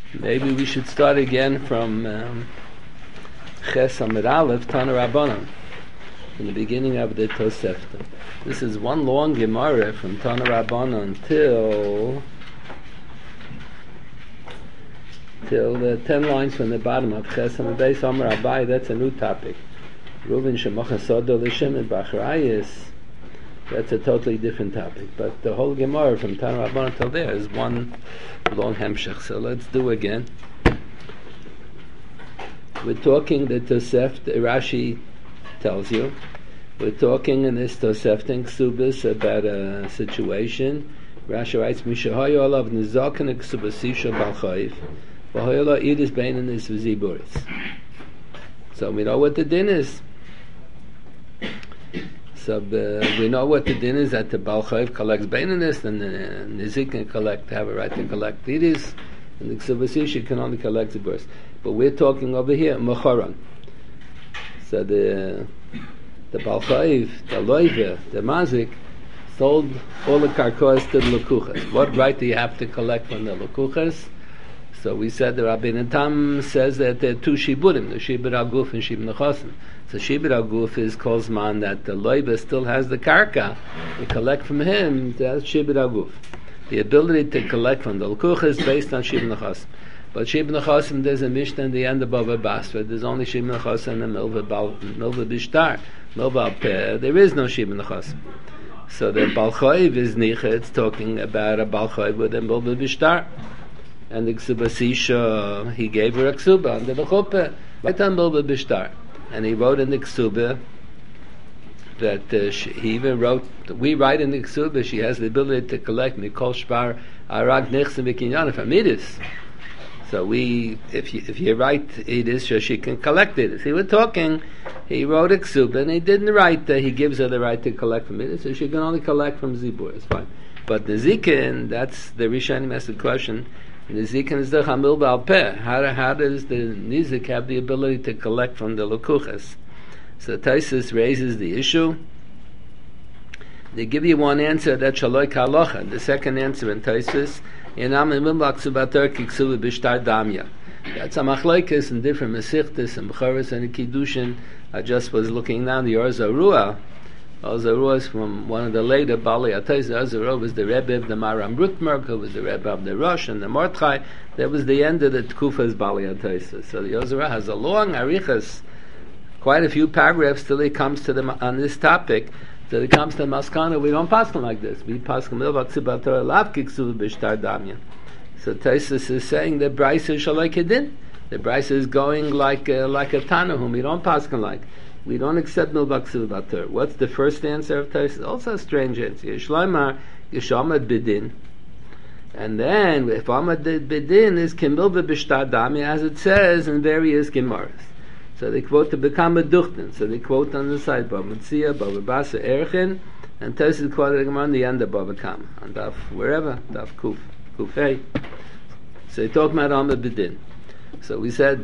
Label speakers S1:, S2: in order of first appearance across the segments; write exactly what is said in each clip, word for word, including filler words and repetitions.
S1: Maybe we should start again from um, Ches Amud Aleph, Tana Rabbanan, from the beginning of the Tosefta. This is one long Gemara from Tana Rabbanan till till the ten lines from the bottom of Ches Amud Beis Amar Abai. That's a new topic. Reuven Shemachas Sodo L'Shem and Bachrayis. That's a totally different topic. But the whole Gemara from Tana Rabbanan till there is one long hemshech. So let's do again. We're talking the Tosefta, Rashi tells you. We're talking in this Tosefta in Ksubis about a situation. Rashi writes, Mishahayu alav nizaken ksubasisha balchayif, v'hoyala idis beinenis v'ziburis. So we know what the din is. So uh, we know what the din is, that the balchayif collects beinenis, and the nizik can collect, have a right to collect idis, and the ksubasisha can only collect ziburis. But we're talking over here, Mechoran. So the the Balchayv, the Loive, the Mazik, sold all the karkoas to the Lekuchas. What right do you have to collect from the Lekuchas? So we said the Rabbi Natam says that there are two Shiburim, the Shibur Aguf and Shibur Nechosim. So Shibur Aguf is calls man that the Loive still has the karka. We collect from him, that's Shibur Aguf. The ability to collect from the Lekuchas based on Shibur Nechosim. But Shibur Nechosim, there's a Mishnah in the end of Bava Basra. There's only Shibur Nechosim and Milva Bishtar. Milva Peh. There is no Shibur Nechosim. So the Balchayv is Nicha. It's talking about a Balchayv with a Milva Bishtar. And the Ksubasisha, he gave her a Ksuba under the Chuppah. Right on Milva Bishtar. And he wrote in the Ksuba that uh, she, he even wrote, we write in the Ksuba, she has the ability to collect Mikol Shvar Arag Nechsim V'Kinyan from Midis. So we, if you if you write Edis, so she can collect Edis. He was talking, he wrote a Ksuba, and he didn't write that he gives her the right to collect from Edis, so she can only collect from Zibur. It's fine. But Nezikin, that's the Rishonim asked the question. Nezikin is the Chamil Ba'al Peh. How, how does the Nizik have the ability to collect from the Lekuchas? So Taisus raises the issue. They give you one answer, that Shaloi Kalocha. The second answer in Taisus, that's a machlokes in different mesichtes and b'charis and kiddushin. I just was looking now the Or Zarua. Or Zarua is from one of the later Bali Atayz. Or Zarua was the Rebbe of the Maram Rutmerk, who was the Rebbe of the Rosh and the Mordechai. That was the end of the Tkufa's Bali Atayz. So the Or Zarua has a long arichas, quite a few paragraphs till he comes to them on this topic. So it comes to Maskana, we don't pass them like this. We pass them milva ksibator lav kiksu b'shtar damya. So Taisus is saying that Bryce is shalai The Bryce is going like uh, like a Tana whom we don't pass them like. We don't accept milva ksibator. What's the first answer of Taisus? Also a strange answer. Yishloimar yishamad bidin. And then if Amad bidin is kimilva b'shtar damya, as it says in various Gemaras. So they quote to become a duchten. So they quote on the side Bava Metzia, Bava Basa, Erchin, and Tosis quoted on the end of Bava Kam, on Daf wherever, Daf Kuf, Kufay. So they talk about Amad B'din. So we said,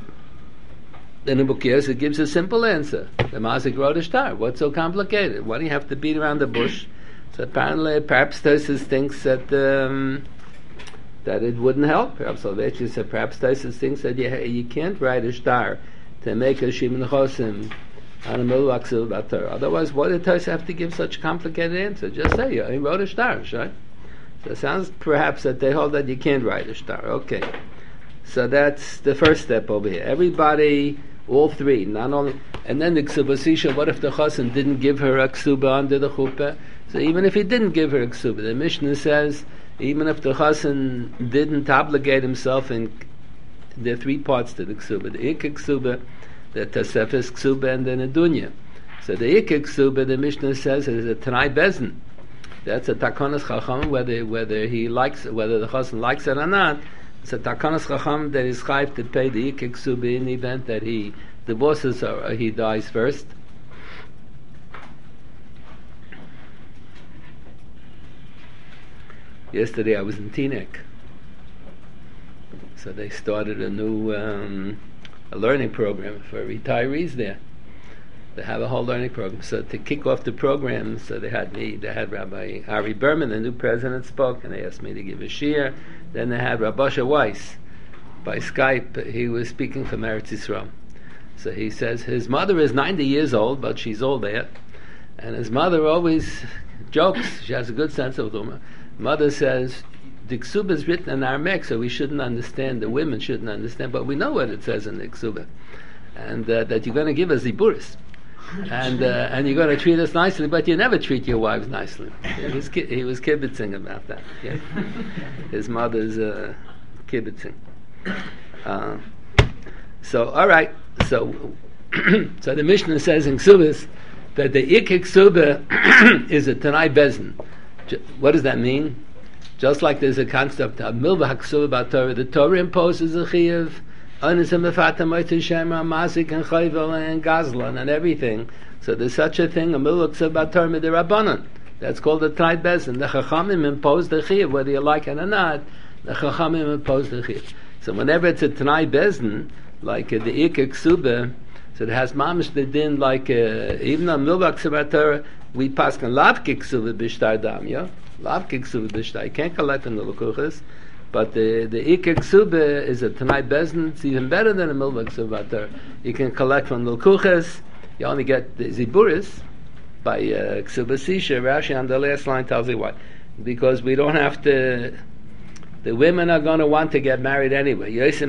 S1: then the Bukiyos, it gives a simple answer. The Mazik wrote a star. What's so complicated? Why do you have to beat around the bush? So apparently, perhaps Tosis thinks that um, that it wouldn't help. Perhaps Salvation said, perhaps Tosis thinks that you, you can't write a star to make a Shibur Nechosim on a Milvah Ksibator. Otherwise, why did Tosis have to give such a complicated answer? Just say, he wrote a star, right? So it sounds perhaps that they hold that you can't write a star. Okay. So that's the first step over here. Everybody, all three, not only, and then the Ksubasisha, what if the Chosim didn't give her a Ksuba under the Chuppah? So even if he didn't give her a Ksuba, the Mishnah says, even if the Chosim didn't obligate himself in, there are three parts to the Ksuba. The Ikka Ksuba, the Tosefes Ksuba, and the Nedunya. So the Ikka Ksuba, the Mishnah says, is a Tanai Bezin. That's a Takonas Chacham, whether whether he likes whether the Chosim likes it or not. It's a Takonas Chacham that is chayv to pay the Ikka Ksuba in the event that he divorces or he dies first. Yesterday I was in Teaneck. So they started a new um, a learning program for retirees there. They have a whole learning program. So to kick off the program, so they had me, they had Rabbi Ari Berman, the new president, spoke, and they asked me to give a shiur. Then they had Rabbi Asher Weiss, by Skype, he was speaking from Eretz Yisrael. So he says his mother is ninety years old, but she's old there, and his mother always jokes. She has a good sense of humor. Mother says, the Ksuba is written in Aramaic, so we shouldn't understand, the women shouldn't understand, but we know what it says in the Ksuba, and uh, that you're going to give us ziburis, and uh, and you're going to treat us nicely, but you never treat your wives nicely. He was, ki- he was kibitzing about that. Yeah. His mother's uh, kibitzing. Uh, so, all right, so so the Mishnah says in Ksubas that the Ikik Ksuba is a Tanai Bezin. What does that mean? Just like there's a concept of Milva HaKsuba B'Torah, the Torah imposes a Chiyuv, Onisem Mefata Moitu Shemra, Mazik and Chayvel and Gazlan and everything. So there's such a thing, a Milva HaKsuba B'Torah Midirabbanan. That's called the Tanai Bezin. The Chachamim impose the Chiyuv, whether you like it or not, the Chachamim impose the Chiyuv. So whenever it's a Tanai Bezin, like uh, the Ikik Ksuba, so it has mamish the din like uh, even on Milva HaKsuba B'Torah, we pass on Lavkik Ksuba B'Shtar Dam, yeah? Lavkik Ksuba B'Shtar. You can't collect on the Lukuchas, but the the Ikik Ksuba is a Tanai Bezin. It's even better than a Milva HaKsuba B'Torah. You can collect from the Lukuchas. You only get the Ziburis by uh, Ksuba Sisha. Rashi on the last line tells you why. Because we don't have to. The women are going to want to get married anyway. The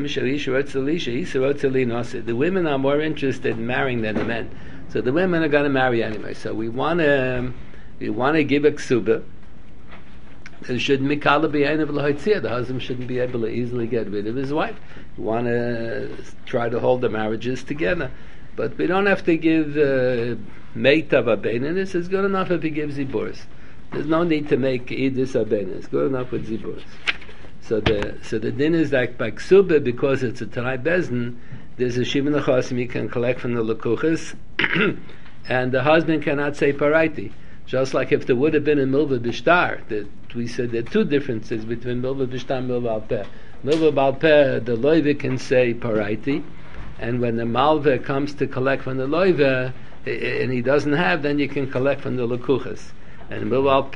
S1: women are more interested in marrying than the men. So the women are going to marry anyway. So we want to we want to give a ksuba. It shouldn't be the husband shouldn't be able to easily get rid of his wife. We want to try to hold the marriages together. But we don't have to give meitav abenis. It's good enough if he gives ziburis. There's no need to make idis abenis. It's good enough with ziburis. So the so the din is like by ksuba, because it's a Tanai Bezin, there's a shivin achasim you can collect from the lekuchas, and the husband cannot say paraiti. Just like if there would have been a milva b'shtar, that we said there are two differences between milva b'shtar and milva al peh. Milva al peh, the loiva can say paraiti, and when the malva comes to collect from the loiva, and he doesn't have, then you can collect from the lekuchas. And milva al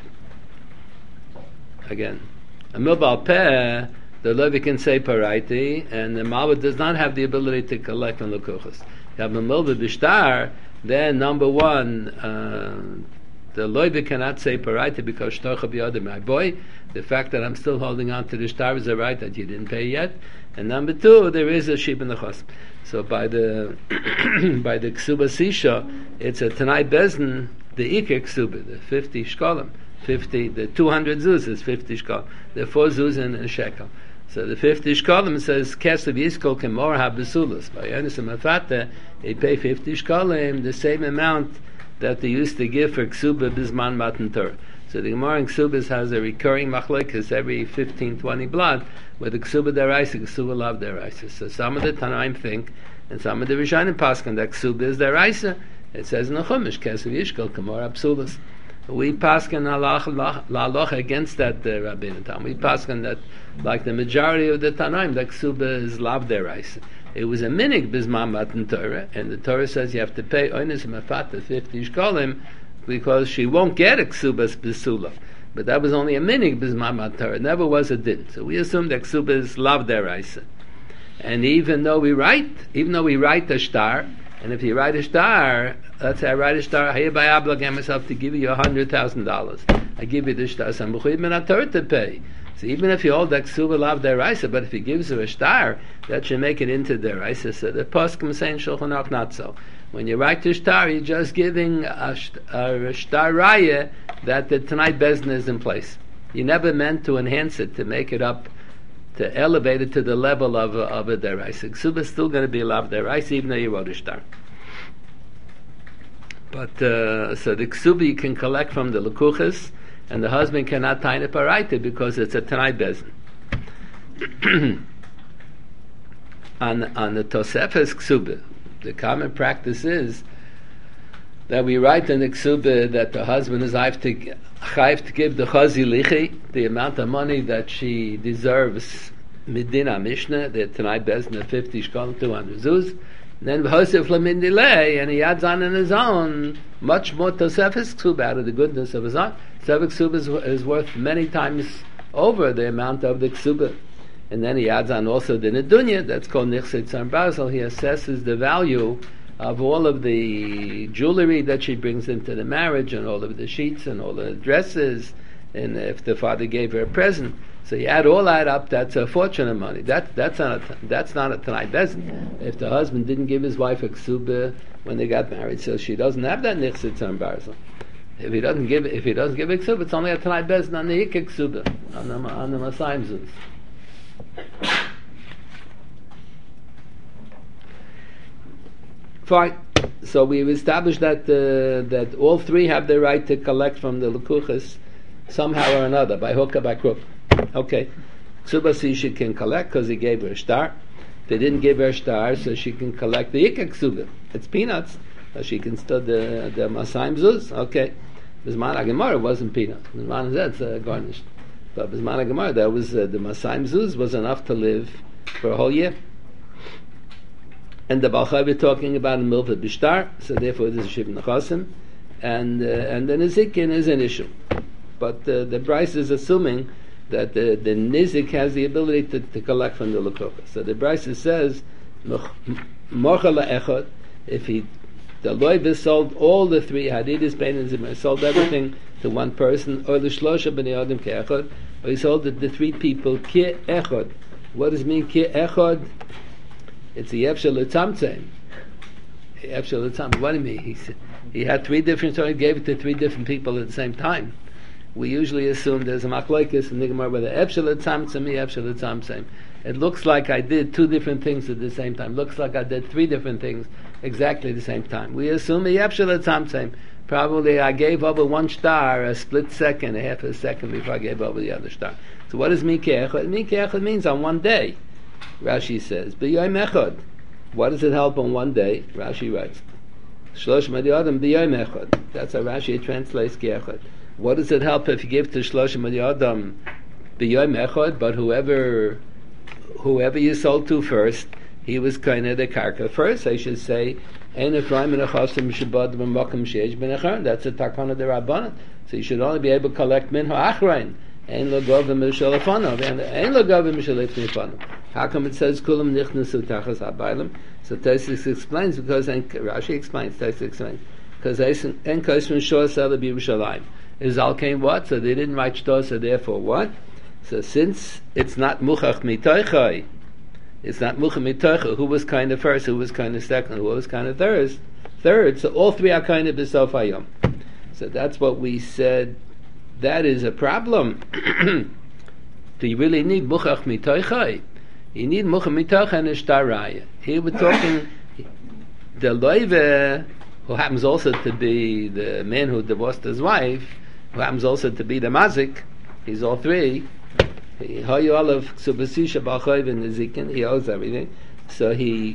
S1: again. A milva al peh, the Levi can say paraiti, and the Malva does not have the ability to collect on the kuchas. You have a milva b'shtar, then number one, uh, the Levi cannot say paraiti because shtorcha b'yodem, my boy, the fact that I'm still holding on to the shtar is a right that you didn't pay yet. And number two, there is a shib in the chos. So by the by the ksuba sisha, it's a Tanai Bezin, the ikek ksuba, the fifty shkolim. fifty, the two hundred zuz is fifty shkolim. The four zuz in a shekel. So the fifty shkolim says, Kesav Yiskel Kemor HaBesulas. By Yonis Mafata, they pay fifty shkolim, the same amount that they used to give for Ksuba Bizman Matan Torah. So the Gemara in Ksubas has a recurring machlokes every fifteen, twenty blood, where the Ksuba Deraisa, Ksuba Lav Deraisa. So some of the Tanaim think, and some of the Rishonim Paskan, that Ksuba is Deraisa. It says in the Chumash, Kesav Yishkel Kemor HaBesulas. We paskin la'aloch against that uh, Rabbeinu Tam. We paskin that, like the majority of the Tanaim, that ksuba is lav deraisa. It was a minig bizman matan Torah, and the Torah says you have to pay oines mafata fifty shkolim because she won't get a ksuba besula. But that was only a minig bizman matan Torah. It never was a din. So we assume that ksuba is lav deraisa. And even though we write, even though we write the shtar, and if you write a shtar, let's say I write a shtar, I hereby obligate myself to give you a hundred thousand dollars. I give you the shtar, so I'm mechuyev to pay. So even if you hold that ksuba lav deraisa, but if he gives her a shtar, that should make it into deraisa. So the poskim saying Shulchan Aruch not so. When you write the shtar, you're just giving a, a shtar raya that the Tanai Bezin is in place. You never meant to enhance it, to make it up, to elevate it to the level of a, of a deraisa. Ksuba is still going to be lav deraisa, even though you wrote a shtar. But uh, so the ksuba you can collect from the lekuchas, and the husband cannot tie the paraita because it's a Tanai Bezin. on on the Tosefes ksuba, the common practice is that we write in the ksuba that the husband is chayv to, chayv to give the chazi lichi, the amount of money that she deserves midina mishnah, the Tanai Bezin of fifty shkolim, two hundred zuz. Then v'hosef lamin delay, and he adds on in his own much more Tosefes ksuba out of the goodness of his own. Tosefes ksuba is, is worth many times over the amount of the ksuba. and then he adds on also the nedunya. That's called nichse tzar basel. He assesses the value of all of the jewelry that she brings into the marriage, and all of the sheets and all the dresses, and if the father gave her a present. So you add all that up, that's a fortune of money. That, that's not a, that's not a Tanai Bezin. If the husband didn't give his wife a ksuba when they got married, so she doesn't have that nichse tzar basel. If he doesn't give if he doesn't give a ksuba, it's only a Tanai Bezin on the Hikik ksuba, on the, on the Masayim Zuz. Fine. So we've established that uh, that all three have the right to collect from the lekuchas somehow or another, by hook or by crook. Okay. Ksuba she can collect because he gave her a star. They didn't give her a star, so she can collect the Yikak ksuba. It's peanuts. So she can stud the the Masayim Zuz. Okay. Bisman HaGemara wasn't peanuts. Bisman Zed's uh, garnished. But Bisman HaGemara, that was uh, the Masayim Zuz was enough to live for a whole year. And the Balchai we're talking about in Milva Bishtar, so therefore this is Shiv Nechasim, and uh, and the Nizikin is an issue. But uh, the Bryce is assuming that the, the Nizik has the ability to, to collect from the Lukocha. So the Bryce says, Morchala Echot, if he, the Loiva sold all the three, Hadidis, Bein, and Zimmer, sold everything to one person, or the Shlosha B'nei Adam Ke Echot, or he sold the, the three people, Ki Echot. What does it mean, Ki Echot? It's the Yefshel L'Tamtzem. Yefshel L'Tamtzem. What do you mean? He, he had three different stories, gave it to three different people at the same time. We usually assume there's a machlokes in the Gemara whether Yefshel L'Tamtzem, Yefshel L'Tamtzem. It looks like I did two different things at the same time. Looks like I did three different things exactly at the same time. We assume a Yefshel L'Tamtzem. Probably I gave over one star a split second, a half a second before I gave over the other star. So what does Mikeh Echad? Mikeh Echad means on one day. Rashi says, B'yoyim echad. What does it help on one day? Rashi writes, Shlosh Madiyadam B'yoyim echad. That's how Rashi translates Ki Echad. What does it help if you give to Shlosh Madiyadam B'yoyim echad? But whoever, whoever you sold to first, he was kind of the karka first. I should say, Ein Ephraim and Achasim Shabbat B'makom Sheish Ben Echad. That's a takana de Rabbanan. So you should only be able to collect minha achrein. Ein lo govim mishal lefanov, and ein lo govim mishal lefanov. How come it says kulam nichnasu tachas habaylim? So Tosfos explains because and Rashi explains. Tosfos explains because en kosmin shor sela b'Yerushalayim. Izal came what? So they didn't write shtor. So therefore what? So since it's not muchach mitoichai, it's not muchach mitoichai. Who was kind of first? Who was kind of second? Who was kind of third? Third. So all three are kind of b'sof hayom. So that's what we said. That is a problem. Do you really need muchach mitoichai? You need muchach mitoichai and a shtar raya. Here we're talking the loive, who happens also to be the man who divorced his wife, who happens also to be the mazik. He's all three. He olav subasisha b'achayv and nezikin. He owes everything. So he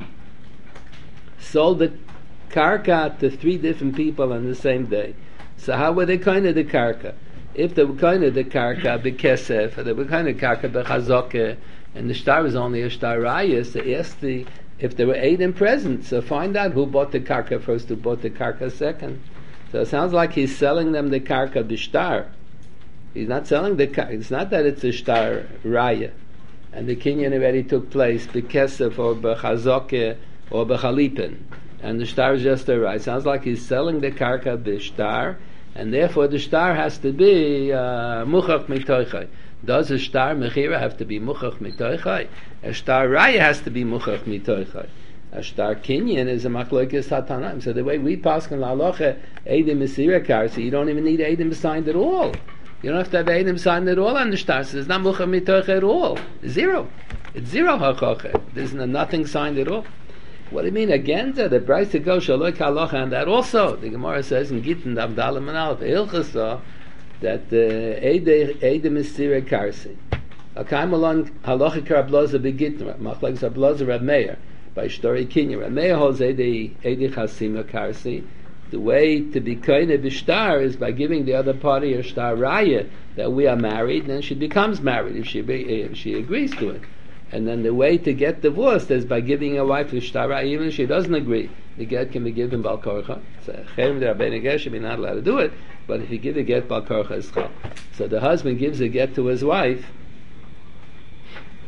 S1: sold the karka to three different people on the same day. So how were they kind of the karka? If they were kind of the karka b'kesef, or they were kind of karka b'chazokeh, and the shtar was only a shtar raya, so ask the, if there were eight in present, so find out who bought the karka first, who bought the karka second. So it sounds like he's selling them the karka b'shtar. He's not selling the karka, it's not that it's a shtar raya, and the kinyan already took place b'kesef or b'chazokeh or b'chalipin. And the shtar is just a raya. Sounds like he's selling the karka b'shtar, and therefore the shtar has to be uh, muchach mitoichai. Does a shtar mechira have to be muchach mitoichai? A shtar raya has to be muchach mitoichai. A shtar kinyan is a machlokes hatanaim. So the way we pass on la'aloche eidim mesira karsi, you don't even need eidim signed at all. You don't have to have eidim signed at all on the shtar. So there's not muchach mitoichai at all. Zero. It's zero hachoche. There's nothing signed at all. What do you mean again? The price to go shaloi kalocha, and that also the Gemara says in Gittin Abdalam and Aleph Hilchasa that Eide Eide Misira Karsi. Akaim along halacha karabloza begittin machlekes abloza Rab Meir by Shtori Kinya. Rab Meir holds Eide Eide Chasima Karsi. The way to be kind of shtar is by giving the other party a shtar raya that we are married, and then she becomes married if she if she agrees to it. And then the way to get divorced is by giving a wife a shtara, even if she doesn't agree. The get can be given bal korcha. So cherem der Rabbeinu Ger should be not allowed to do it, but if you give a get bal korcha is chal. So the husband gives a get to his wife,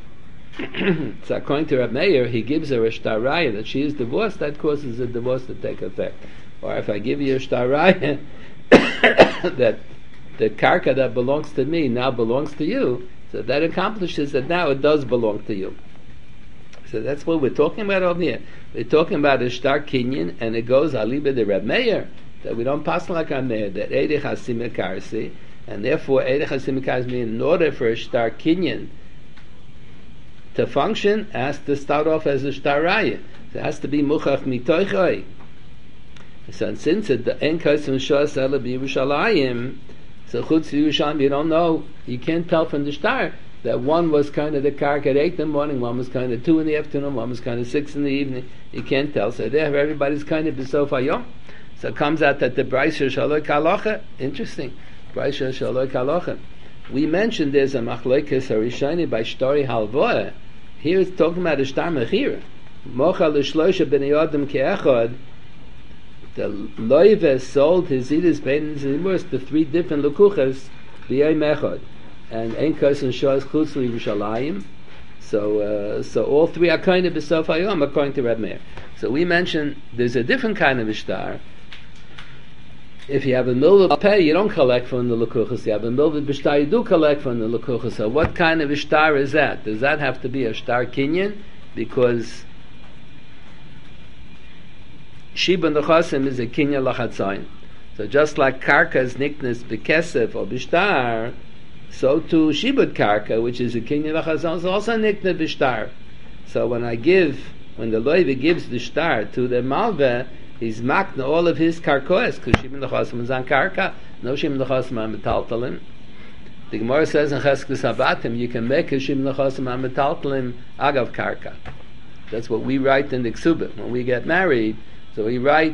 S1: So according to Reb Meir, he gives her a shtar raya that she is divorced, that causes the divorce to take effect. Or if I give you a shtar raya that the karka that belongs to me now belongs to you, so that accomplishes that now it does belong to you. So that's what we're talking about over here. We're talking about a shtar kinyan, and it goes aliba de Reb Meir, that we don't pass like Reb Meir, that eidech hasim karsi, and therefore eidech hasim karsi means in order for a shtar kinyan to function, has to start off as a shtar raya. So it has to be muchach mitoichoi. So since it the en kaisim shas ela b'Yerushalayim, so chutz Yerushalayim, you don't know, you can't tell from the shtar that one was kind of the karka at eight in the morning, one was kind of two in the afternoon, one was kind of six in the evening. You can't tell. So there, everybody's kind of b'sof hayom. So it comes out that the Braisa Shaloi Kalocha, interesting, Braisa Shaloi Kalocha. We mentioned there's a machlokes harishoni by shtori halvoah. Here it's talking about a shtar mechira. Mocha l'shloisha b'nei adam ke'echad. The loive sold his idus bein zimus the three different lukuchas b'yay mechad, and ein kosen shows chutz l'Yerushalayim. So, uh, so all three are kind of b'sof hayom according to Reb Meir. So we mentioned there's a different kind of a shtar. If you have a milvah pay, you don't collect from the lukuchas. You have a milvah b'shtar, you do collect from the lukuchas. So what kind of a shtar is that? Does that have to be a shtar kinyan? Because Shiba Nechasim is a kinyan lachatzayin. So just like karka is niknas b'kesef or b'shtar, so too shibud karka, which is a kinyan lachatzayin, is also niknas b'shtar. So when I give, when the loiva gives the shtar to the malveh, he's makna all of his karkoes, because shibud nechasim is on karka, no shibud nechasim on metaltalim. The Gemara says in Cheskes Habatim, you can make a shibud nechasim on metaltalim agav karka. That's what we write in the Ksubah. When we get married, so we write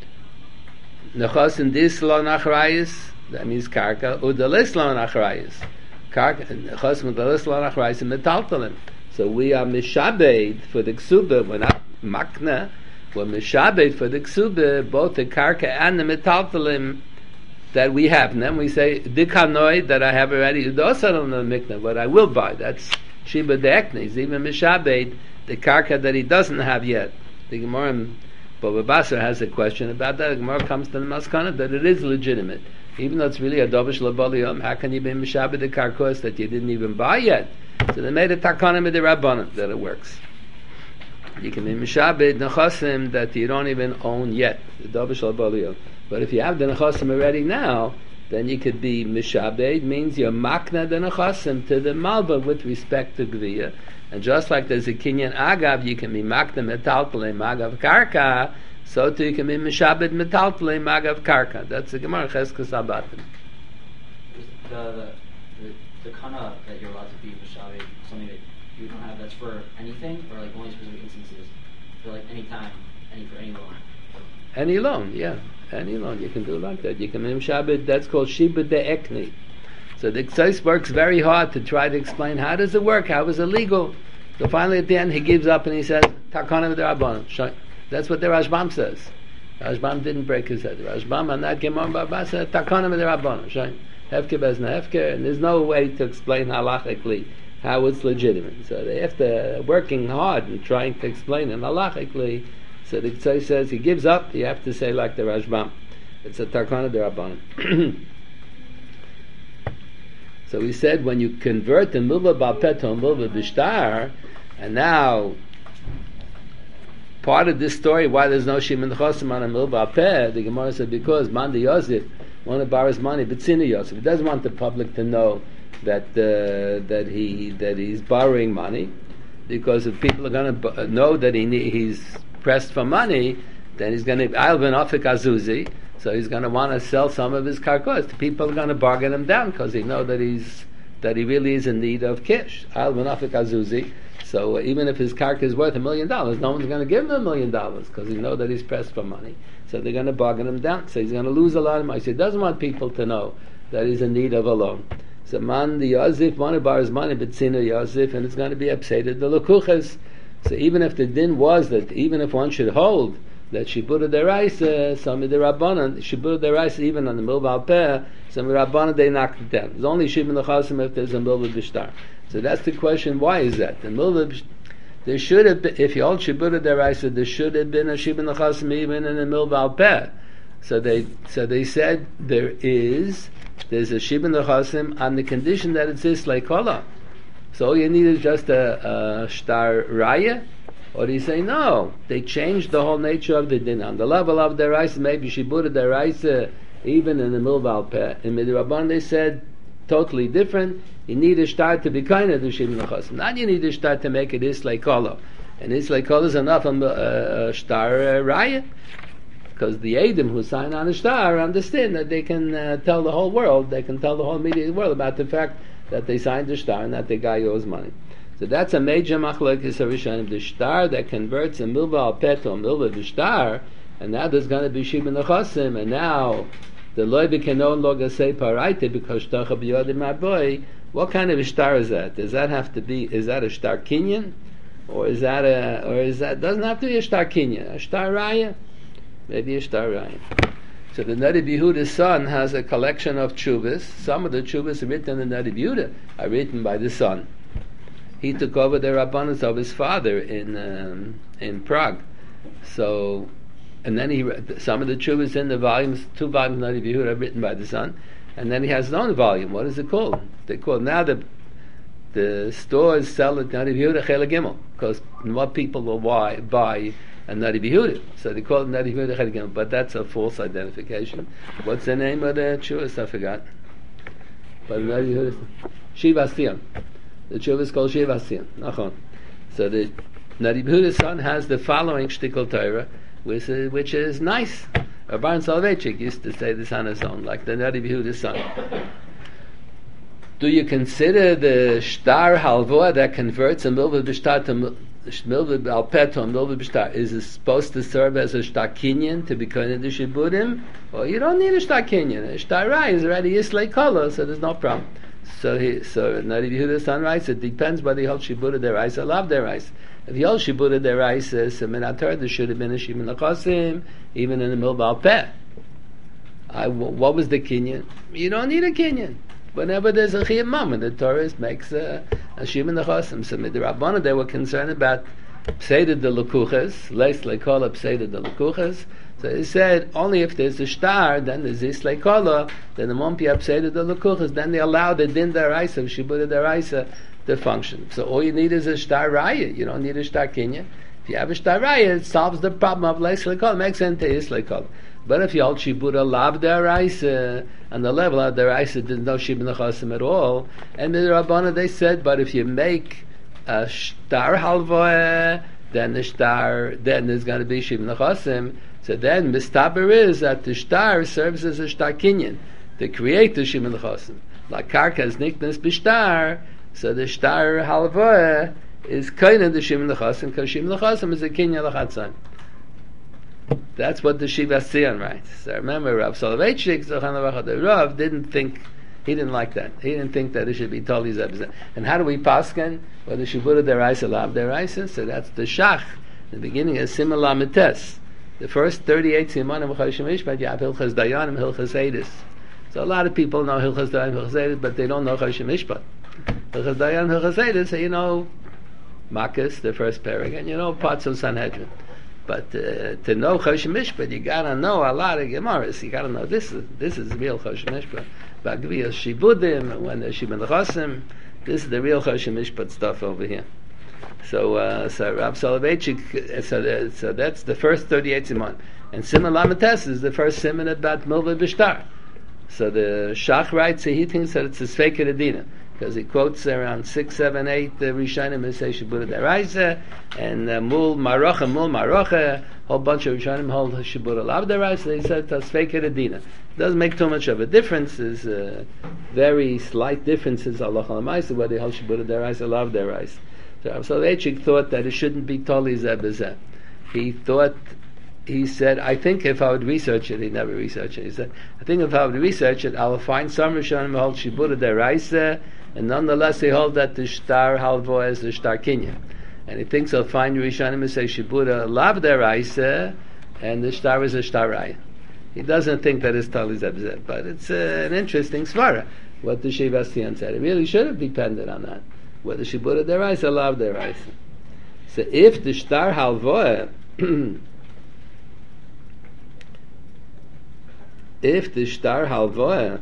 S1: nechasim dis lo nachrayis, that means karka, udalis lo nachrayis. Karka, nechasim udalis lo nachrayis in metaltalim. So we are mishabed for the Ksubah, we're not makna, we're mishabed for the Ksubah, both the karka and the metaltalim that we have. And then we say, dikanoi, that I have already, those I don't know mikna, but I will buy. That's shiba de'ekne. He's even mishabed the karka that he doesn't have yet. The Gemara, Baba Basra has a question about that. The Gemara comes to the maskana that it is legitimate. Even though it's really a dovish labaliyom, how can you be mishabed the karkos that you didn't even buy yet? So they made a takanim with the rabbanon that it works. You can be mishabed nechasim that you don't even own yet, the dovish labaliyom. But if you have the nechasim already now, then you could be mishabed, means you're makna the nechasim to the malba with respect to gviya. And just like there's a kinyan agav, you can be makna metalpele magav karka, so too you can be mishabed metalpele magav karka. That's the Gemara Cheskes Habatim.
S2: The, the, the, the kana that you're allowed to be mishabed, something that you don't have, that's for anything, or like only specific instances, for like any time, any for any loan?
S1: Any loan, yeah. Any loan, you can do like that. You can be mishabed, that's called shiba de'ekni. So the Ksais works very hard to try to explain how does it work, how is it legal. So finally at the end he gives up and he says, Takana v'derabbanan. That's what the Rashbam says. Rashbam didn't break his head. Rashbam on that Gemara Baba said, Takana v'derabbanan. Hefke bezna hefke, and there's no way to explain halachically how it's legitimate. So they have to, working hard and trying to explain it halachically. So the Ksai says he gives up, you have to say like the Rashbam. It's a Takana v'derabbanan. So we said when you convert the milva ba'peh to milva b'shtar, and now part of this story why there's no shimin nechasim on a milva ba'peh, the Gemara said because Mandi Yosef wanted to borrow his money, but Tzina Yosef, he doesn't want the public to know that uh, that he that he's borrowing money, because if people are going to know that he he's pressed for money, then he's going to I'll ben afik azuzi. So he's going to want to sell some of his karkos. People are going to bargain him down because they know that he's that he really is in need of kish. Al v'nafik azuzi. So uh, even if his karka is worth a million dollars, no one's going to give him a million dollars because they know that he's pressed for money. So they're going to bargain him down. So he's going to lose a lot of money. So he doesn't want people to know that he's in need of a loan. So man, the Yosef, want to borrow his money, but Tzina Yosef, and it's going to be upset the lukuchas. So even if the din was that even if one should hold that Shibura Deraisa, some of the Rabbanan, Shibura Deraisa, even on the Milva Peh, some of the Rabbanan, they knocked it down. There's only Shibura Nechasim if there's a Milva B'shtar. So that's the question, why is that? The Milva, there should have been, if you hold Shibura Deraisa, there should have been a Shibura Nechasim even in the Milva Peh. So they, so they said there is, there's a Shibura Nechasim on the condition that it's this like Kola. So all you need is just a, a Shtar Raya. Or do you say no? They changed the whole nature of the din. On the level of the rice, maybe Shibura the rice, even in the Milval Peh. In Midrabban they said totally different. You need a shtar to be kind of the Shibura Nechasim. Not you need a shtar to make it Islay Kolo. And Islay Kolo is enough on a uh, shtar uh, raya. Because the Edom who sign on a shtar understand that they can uh, tell the whole world, they can tell the whole media world about the fact that they signed the shtar and that the guy owes money. So that's a major machlokes harishonim. The shtar that converts a milva al peh to a milva b'shtar, and now there's going to be shibur nechasim, and now the loibe can no longer say paraita because shtacha b'yodim maboy. What kind of a shtar is that? Does that have to be? Is that a shtar kinyan, or is that a? Or is that doesn't have to be a shtar kinyan? A shtar raya, maybe a shtar raya. So the Nadi Yehuda's son has a collection of tshuvas. Some of the tshuvas written in the Nadi Yehuda are written by the son. He took over the rabbanos of his father in um, in Prague. So, and then he some of the tshuvas in the volumes, two volumes of Nadi Yehuda are written by the son, and then he has his own volume. What is it called? They call now the the stores sell it Nadi Yehuda Chela Gimel because what people will buy buy a Nadi Yehuda, so they call it Nadi Yehuda Chela Gimel. But that's a false identification. What's the name of the tshuvas? I forgot. But Nadi Yehuda Shivas Tion. The tshuva is called Shivas Tion. Nachon. So the Nadi Yehuda's son has the following shtickle Torah, which is, which is nice. Rabban Soloveitchik used to say this on his own, like the Nadi Yehuda's son. Do you consider the shtar halvoa that converts a milva b'shtar to milva al peh to a milva b'shtar, is it supposed to serve as a shtar kinyan to be kind of the shiburim? Or you don't need a shtar kinyan. A shtar rai is already islay kolo, so there's no problem. So he, so Nadi Yehuda's son writes, it depends whether he holds shibura deraisa or lav deraisa. If he holds shibura deraisa, so minatar there should have been a shibur nechasim, even in the milva al peh. I, what was the kinyan? You don't need a kinyan. Whenever there's a chiyuv mama, the Torah makes a, a shibur nechasim. So the Rabbanan, they were concerned about pseida de lekuches, leis lekola pseida de lekuches. So he said, only if there's a shtar, then there's this lekola, then the moment you have pseida de lekuches, then they allow the din deraisa, shibura deraisa, to function. So all you need is a shtar raya. You don't need a shtar kinyan. If you have a shtar raya, it solves the problem of leis lekola, makes sense to is lekola. But if you hold shibura lav deraisa, on the level of deraisa, there's no shibur nechasim at all. And the Rabbana, they said, but if you make a shtar halvoeh, then the shtar, then there's going to be shibur nechasim. So then mistaber is that the shtar serves as a shtar kinyan to create the shibur nechasim. Like karka is niknas b'shtar, so the shtar halvoeh is kind of the shibur nechasim because shibur nechasim is a kinyan l'chatzan. That's what the Shivas Tion writes. So remember, Rav Soloveitchik, the Rav didn't think, he didn't like that. He didn't think that it should be totally zebzeh. And how do we pasken? Whether shibura deraisa, lav deraisa. So that's the shach. The beginning is simila mites. The first thirty-eight simanim of Chodesh Mishpat, you have Hilchas Dayanim, Hilchas Eidus. So a lot of people know Hilchas Dayanim, Hilchas Eidus, but they don't know Chodesh Mishpat. Hilchas Dayanim, Hilchas Eidus, so you know Makkas, the first parak, and you know parts of Sanhedrin. But uh, to know Chodesh Mishpat, you gotta know a lot of Gemaras. You gotta know this is this is real Chodesh Mishpat. Bagviyas Shibudim, when there's Shibur nechasim, this is the real Chodesh Mishpat stuff over here. So, uh, so Rav Soloveitchik, so, so that's the first thirty-eight simon, and Simon Lamites is the first simon about Milva B'shtar. So the Shach writes, he thinks that it's a Sfeika Adina, because he quotes around six, seven, eight the Rishonim and say Shibura Deraisa, and uh, Mul Marocha, Mul Marocha, a whole bunch of Rishonim hold Shibura Lav Deraisa. He said it's Sfeika Adina. Doesn't make too much of a difference. There's uh, very slight differences. Allah Alamaisa whether they hold Shibura Deraisa, Lav Deraisa. So Rav Soloveitchik thought that it shouldn't be totally zeh b'zeh. He thought. He said, I think if I would research it, he never researched it. He said, I think if I would research it, I will find some Rishonim who hold Shibura Deraisa, and nonetheless they hold that the Shtar Halvo is the Shtar Kinyan. And he thinks he'll find Rishonim who say Shibura Lav Deraisa, and the star is a starai. He doesn't think that it's tali zebzeh, but it's uh, an interesting svara. What the Shiva Sian said, it really should have depended on that. Whether she put it deraisa or lav deraisa. So if the star halvoah, if the star halvoah,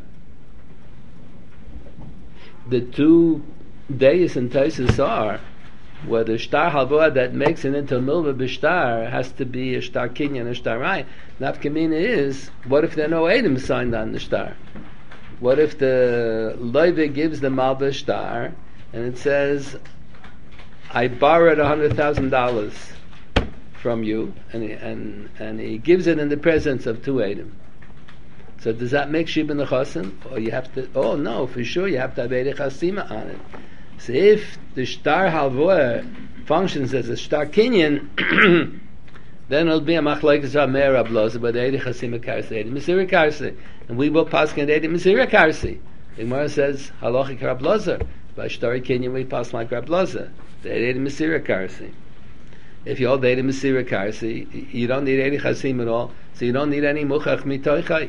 S1: the two days and taisus are, where the star halvoah that makes it into a milva b'shtar has to be a star kinyan, a star rai. Nafkamina is, what if there are no Edom signed on the star? What if the loive gives the malva star, and it says, I borrowed a hundred thousand dollars from you, and he, and and he gives it in the presence of two Edom. So does that make Shibud Nechasim? Or you have to? Oh no, for sure you have to have Eidei Chasima on it. So if the star halvoah functions as a star kinyan, then it'll be a machlokes Rameir Rab Loza, but Eidei Chasima Karsi, Eidei Mesira Karsi, and we will pass on Eidei Mesira Karsi. The Gemara says halachic Rab Loza. By star kinyan we pass like Rab Loza. The Eidei Mesira Karsi. If you hold Eidei Mesira Karsi, you don't need Eidei Chasim at all, so you don't need any muchach mitoichai.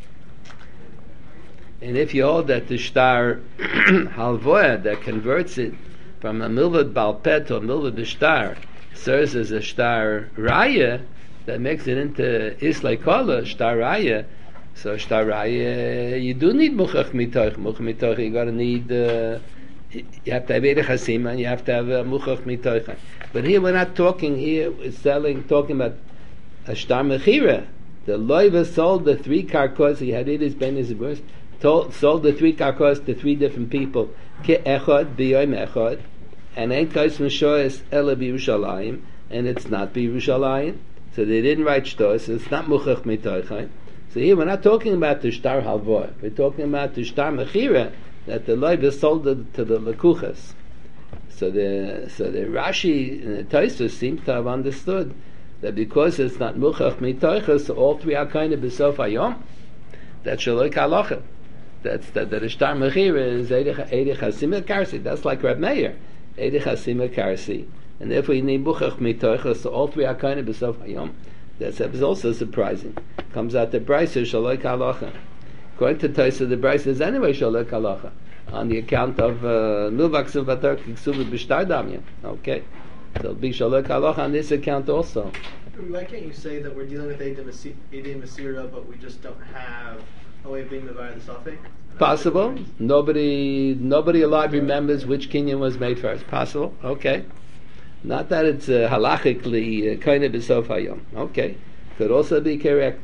S1: And if you hold that the star halvoah that converts it from a milvad balpet to a milvad b'shtar serves as a star raya that makes it into islay kola star raya, so star raya you do need muchach mitoich. Muchach mitoich you gotta need uh, you have to have Eidei Chasima and you have to have uh, muchach mitoich. But here we're not talking here we're selling talking about a star mechira. The loiva sold the three karkos he had it his ben his verse. Told, sold the three karkos to three different people. Ke echad b'yoyim echad, and ain't kais m'shoyes ela b'Yerushalayim, and it's not b'Yerushalayim. So they didn't write shtos. So it's not muchach mitoichay. So here we're not talking about the shtar halvoah. We're talking about the shtar mechira that the loiva sold to, to the lekuchas. So the so the Rashi and the Tosfos seem to have understood that because it's not muchach mitoichay, so all three are kind of b'sof hayom. That's shaloi kalacha. That's that the shtar mechira is Eidei Chasima Karsi. That's like Reb Meir, Eidei Chasima Karsi. And therefore you need muchach mitoicha, so all three are kind of b'sof hayom. That's also surprising. Comes out the Brisa shaloi kalacha. According to Tosfos, the Brisa is anyway shaloi kalacha on the account of milvak suvatar kiksuv b'shtar damya. Okay, so it'll be shaloi kalacha on this account also.
S3: Why can't you say that we're dealing with Eidei Mesira, but we just don't have a way of being the via the Safek?
S1: Possible. Nobody, nobody alive remembers which kinyan was made first. Possible. Okay. Not that it's uh, halachically kind of b'sof hayom. Okay. Could also be correct.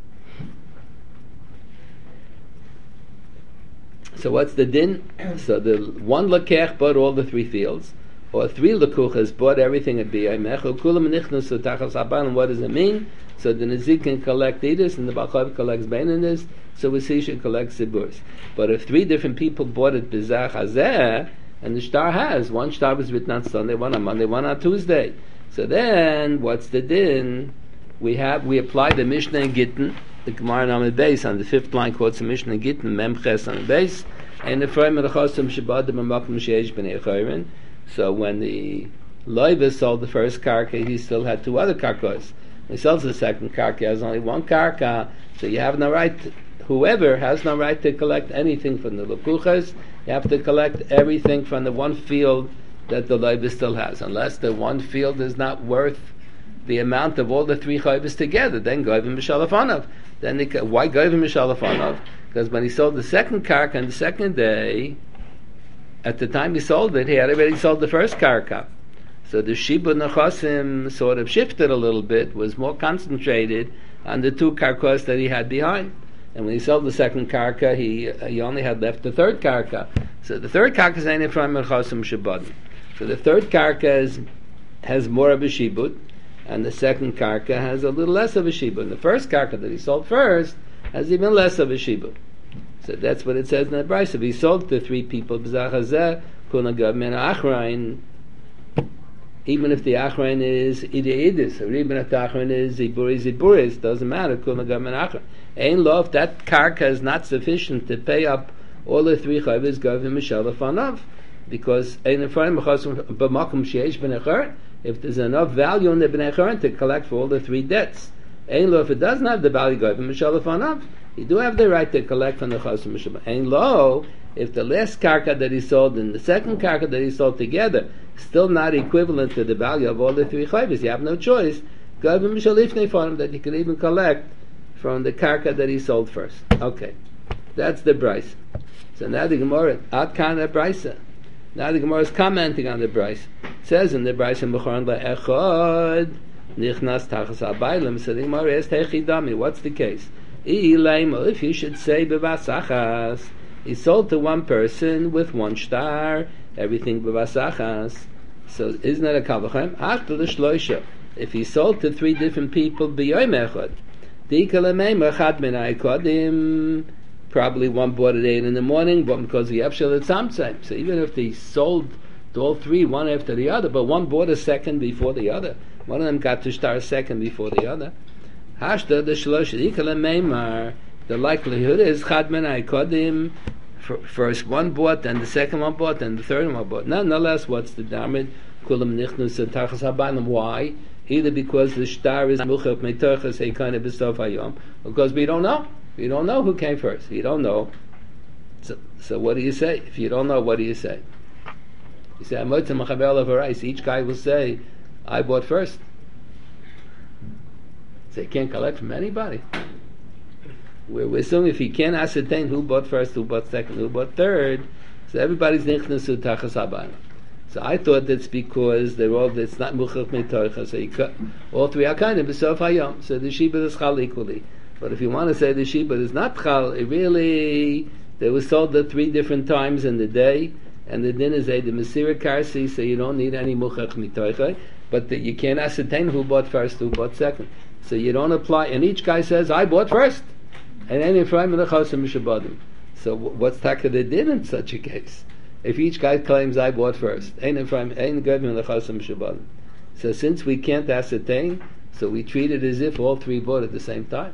S1: So what's the din? So the one lekech bought all the three fields, or three lekuchas bought everything at b'yayim echad. Kulam nichnasu tachas haban. What does it mean? So the Nazik can collect Edis and the Balchav collects Beininus, so we see she collects Ziburs. But if three different people bought it Bizah Hazeh, and the star has, one star was written on Sunday, one on Monday, one on Tuesday. So then, what's the din? We have, we apply the Mishnah and Gittin, the Gemara on the base, on the fifth line quotes the Mishnah and Gittin, Memches on the base, and the Ephraim Adachosum Shabadim Amakim Sheish B'nei Chayrin. So when the Loiva sold the first karka, he still had two other karkos. He sells the second karka, he has only one karka, so you have no right, to, whoever has no right to collect anything from the lekuchas, you have to collect everything from the one field that the loiva still has, unless the one field is not worth the amount of all the three chayvas together, then goyim b'shalafanov. Then they, why goyim b'shalafanov? Because when he sold the second karka on the second day, at the time he sold it, he had already sold the first karka. So the Shibud Nechasim sort of shifted a little bit, was more concentrated on the two karkos that he had behind. And when he sold the second karka, he uh, he only had left the third karka. So the third karka is ain't from Nechasim Shabbat. So the third karka is, has more of a Shibud, and the second karka has a little less of a Shibud. And the first karka that he sold first has even less of a Shibud. So that's what it says in the Brisa. If he sold to three people, B'zach hazeh, kunagav min achrain, even if the achrain is idei or even if the achrain is ziburi ziburis, doesn't matter. Kunagav min achrain. Ein lo, if that karka is not sufficient to pay up all the three chayvus, gav him mishal afanav, because ein efraim b'chasum b'makom sheish b'nei chayrin. If there's enough value in the b'nei chayrin to collect for all the three debts, Ein lo, if it doesn't have the value goyim mishalef anav, you do have the right to collect from the chosim mishalef. Ein lo, if the last karka that he sold and the second karka that he sold together still not equivalent to the value of all the three chayvus, you have no choice. Goyim mishalifnei for him that you can even collect from the karka that he sold first. Okay, that's the brisa. So now the Gemara, ad kana brisa. Now the Gemara is commenting on the brisa. It says in the brisa, Mechoran le'echad nichnas tachas habaylim. So the Gemara asks, Techidami, what's the case? If you should say bevasachas, he sold to one person with one star, everything bevasachas. So isn't that a kavachem? After the shloisha, if he sold to three different people b'yoyim echad, dikalamei mechad minay kodim. Probably one bought at eight in the morning, one because the Yevshel at Samsayim. So even if they sold to all three, one after the other, but one bought a second before the other, one of them got to start a second before the other. Hashda the Shlosh Ikala Meimar. The likelihood is Chad Menai Kodim. First one bought, then the second one bought, then the third one bought. Nonetheless, what's the damage? Kulam Nichnus and Tachas Habanim. Why? Either because the star is Muchach Meitochas Heikane B'Sof Hayom, because we don't know. You don't know who came first. You don't know. So, so what do you say? If you don't know, what do you say? You say, "Amotzim machabel of rice." Each guy will say, "I bought first." So he can't collect from anybody. We're, we're assuming if he can't ascertain who bought first, who bought second, who bought third, so everybody's nichnasu tachas habayim. So I thought that's because they're all. It's not muchach meitocha. So you cut all three are kind of b'sof hayom. So the shibud is chal equally. But if you want to say the shibud is not chal, it really, they were sold at three different times in the day, and the din is a the mesira karsi, so you don't need any muchach mitoicha, but the, you can't ascertain who bought first, who bought second. So you don't apply, and each guy says, I bought first, and then Ephraim and the chosim mishabadim. So what's taka the din in such a case? If each guy claims I bought first, ein Ephraim, ein Gavim and the chosim mishabadim. So since we can't ascertain, so we treat it as if all three bought at the same time.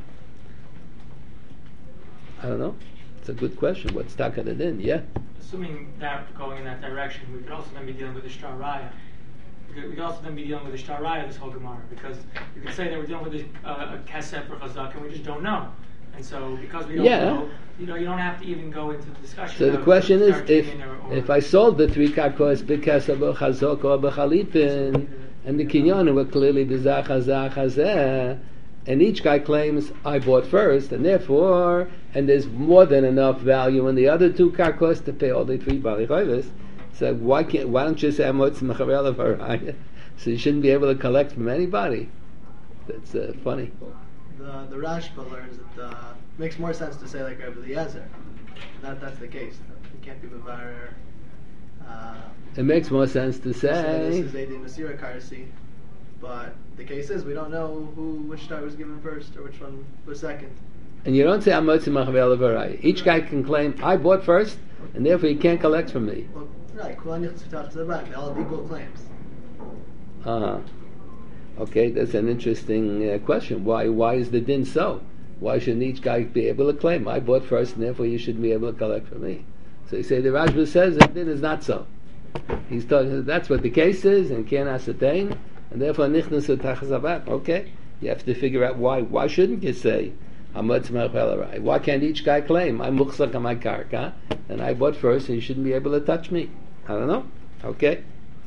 S1: I don't know. It's a good question. What's taka the din? Yeah.
S4: Assuming that going in that direction, we could also then be dealing with the shtar raya. We could, we could also then be dealing with the shtar raya this whole gemara, because you could say that we're dealing with this, uh, a kesef or chazak, and we just don't know. And so because we don't
S1: yeah.
S4: know, you know, you don't have to even go into the discussion.
S1: So the question is, if or, or if I sold the three kakos b'kesef or chazok or b'chalipin, and the kinyan were clearly b'zach chazak chazeh, and each guy claims I bought first, and therefore, and there's more than enough value in the other two karkos to pay all the three bali chayvus. So why can't? Why don't you say amotz mechavel of So you shouldn't be able to collect from anybody. That's uh, funny.
S3: The the Rashba learns that uh, it makes more sense to say like Rabbi Eliezer. That that's the case. You can't be mevarer. Uh,
S1: it makes more sense to say.
S3: say this is a Masira Karsi. But the case is, we don't know who which star was given first or which one was second.
S1: And you don't say amotzi machavel avaraya. Each guy can claim I bought first, and therefore he can't collect from me.
S3: Well, right, they all have equal claims.
S1: Uh huh. Okay, that's an interesting uh, question. Why? Why is the din so? Why shouldn't each guy be able to claim I bought first, and therefore you should be able to collect from me? So you say the Rashba says the din is not so. He's talking. That's what the case is, and can't ascertain. And therefore, nichnas tachas. Okay, you have to figure out why. Why shouldn't you say, why can't each guy claim I'm muchzak on my karka, and I bought first, and you shouldn't be able to touch me? I don't know. Okay.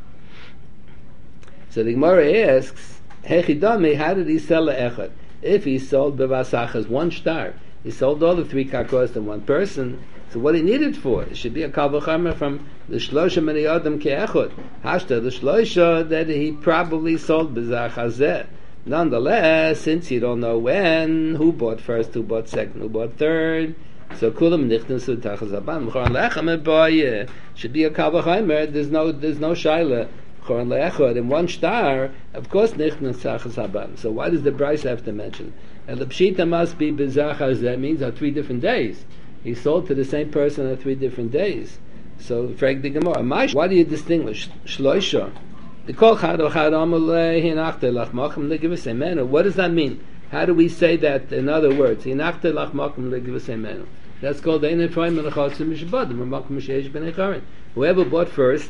S1: So the Gemara asks, Hechidami, how did he sell the echad? If he sold bevasachas one star, he sold all the three karkos to one person. So what he needed for it should be a kal v'chomer from the shlosha meni adam ke'echad. Hashta the shlosha that he probably sold b'zach hazeh. Nonetheless, since you don't know when, who bought first, who bought second, who bought third, so kulam nichnasu tachas haban. Choran le'echem eboye should be a kal v'chomer. There's no there's no shaila. Choran le'echad in one star, of course nichnas tachas haban. So why does the Bryce have to mention? And the pshita must be b'zach hazeh means on three different days. He sold to the same person on three different days. So, frag the Gemara, why do you distinguish shloisha? The kol chad or chad amalei hinachte lach makom legivus emenu. What does that mean? How do we say that in other words? Hinachte lach makom legivus emenu. That's called ein Ephraim and chosim mishabadim or makom sheish ben echarin. Whoever bought first,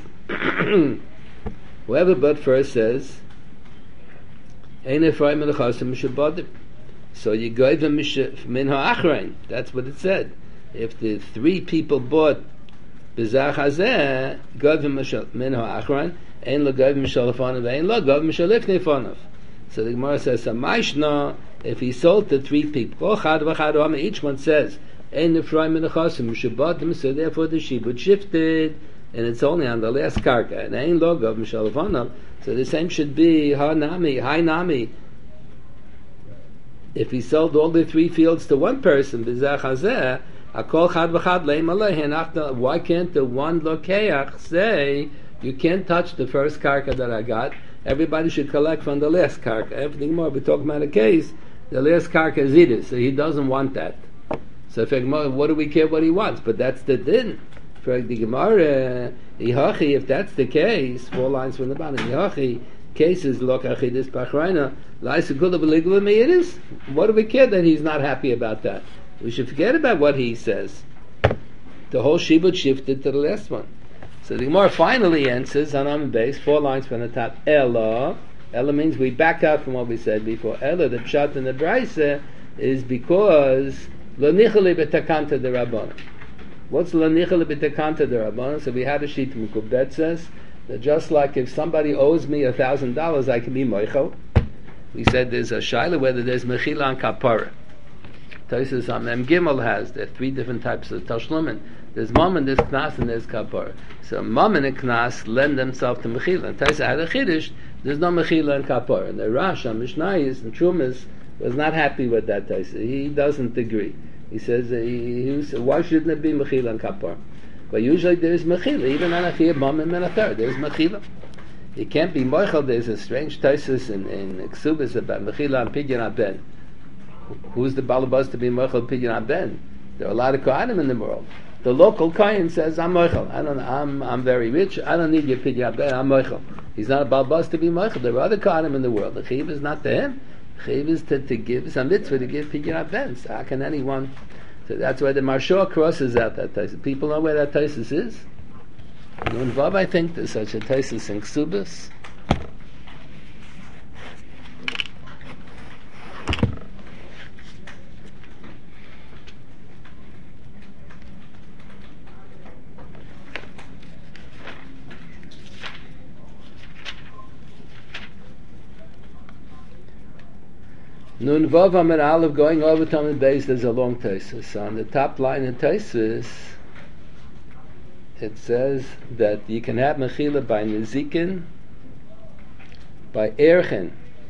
S1: whoever bought first says ein Ephraim and chosim mishabadim. So you go to min ha'achrein. That's what it said. If the three people bought bezach hazeh, go to min ha'achrein, ein lo go mishalafanav, ein lo go mishalifnefanav. So the Gemara says, "Samaishna." If he sold to three people, each one says, "Ein nefroim min hachasim shabatim." So therefore the shibud shifted, and it's only on the last karka. And ein lo go mishalafanav. So the same should be ha-nami, hai-nami. If he sold all the three fields to one person, b'zach hazeh, akol chad v'chad leim alei, why can't the one lokeach say, you can't touch the first karka that I got, everybody should collect from the last karka. Everything more, we're talking about a case, the last karka is it, so he doesn't want that. So if what do we care what he wants? But that's the din. For the Gemara, Ihachi, if that's the case, four lines from the bottom, Ihachi, cases, look, Achidis Bachraina, Laisakula Beligula Meidis. What do we care that he's not happy about that? We should forget about what he says. The whole Shibud shifted to the last one. So the Gemara finally answers on Amud base, four lines from the top, Ella. Ella means we back out from what we said before. Ella, the Pshat and the Braisa, is because Lo Nichali B'Takanta de Rabbanan. What's Lanichal b'tekanta the Rabbanan? So we had a sheet mukub that says that just like if somebody owes me a thousand dollars, I can be moichel. We said there's a shaila whether there's mechila and kapara. Tosfos on Mem Gimel has there are three different types of tashlumin. There's mom and there's knas and there's kapara. So mom and knas lend themselves to mechila. And Tosfos had a chiddush. There's no mechila and kapara. And the Rash on Mishnayos and Trumas was not happy with that Tosfos. He doesn't agree. He says, uh, he, he, why shouldn't it be mechila and kapar? But usually there is mechila, even on a chiyah mom and a third, there is mechila. It can't be moichel. There's a strange Tosfos in, in Ksubis about mechila and pidyon aben. Who's the balabas to be moichel pidyon aben? There are a lot of kohanim in the world. The local kohen says, I'm moichel. I don't, I'm, I'm very rich. I don't need your pidyon aben. I'm moichel. He's not a balabas to be moichel. There are other kohanim in the world. The chiyah is not to him. Chiyuv is to, to give, it's a mitzvah to give pidyon aben. So how can anyone? So that's why the Marsha crosses out that Tosfos. People know where that Tosfos is. In Vav, I think there's such a Tosfos in Ksubis. Nun Vav Amar Aleph, going over to Amud base, there's a long Tosfos. So on the top line in Tosfos, it says that you can have mechila by nezikin, by erchen.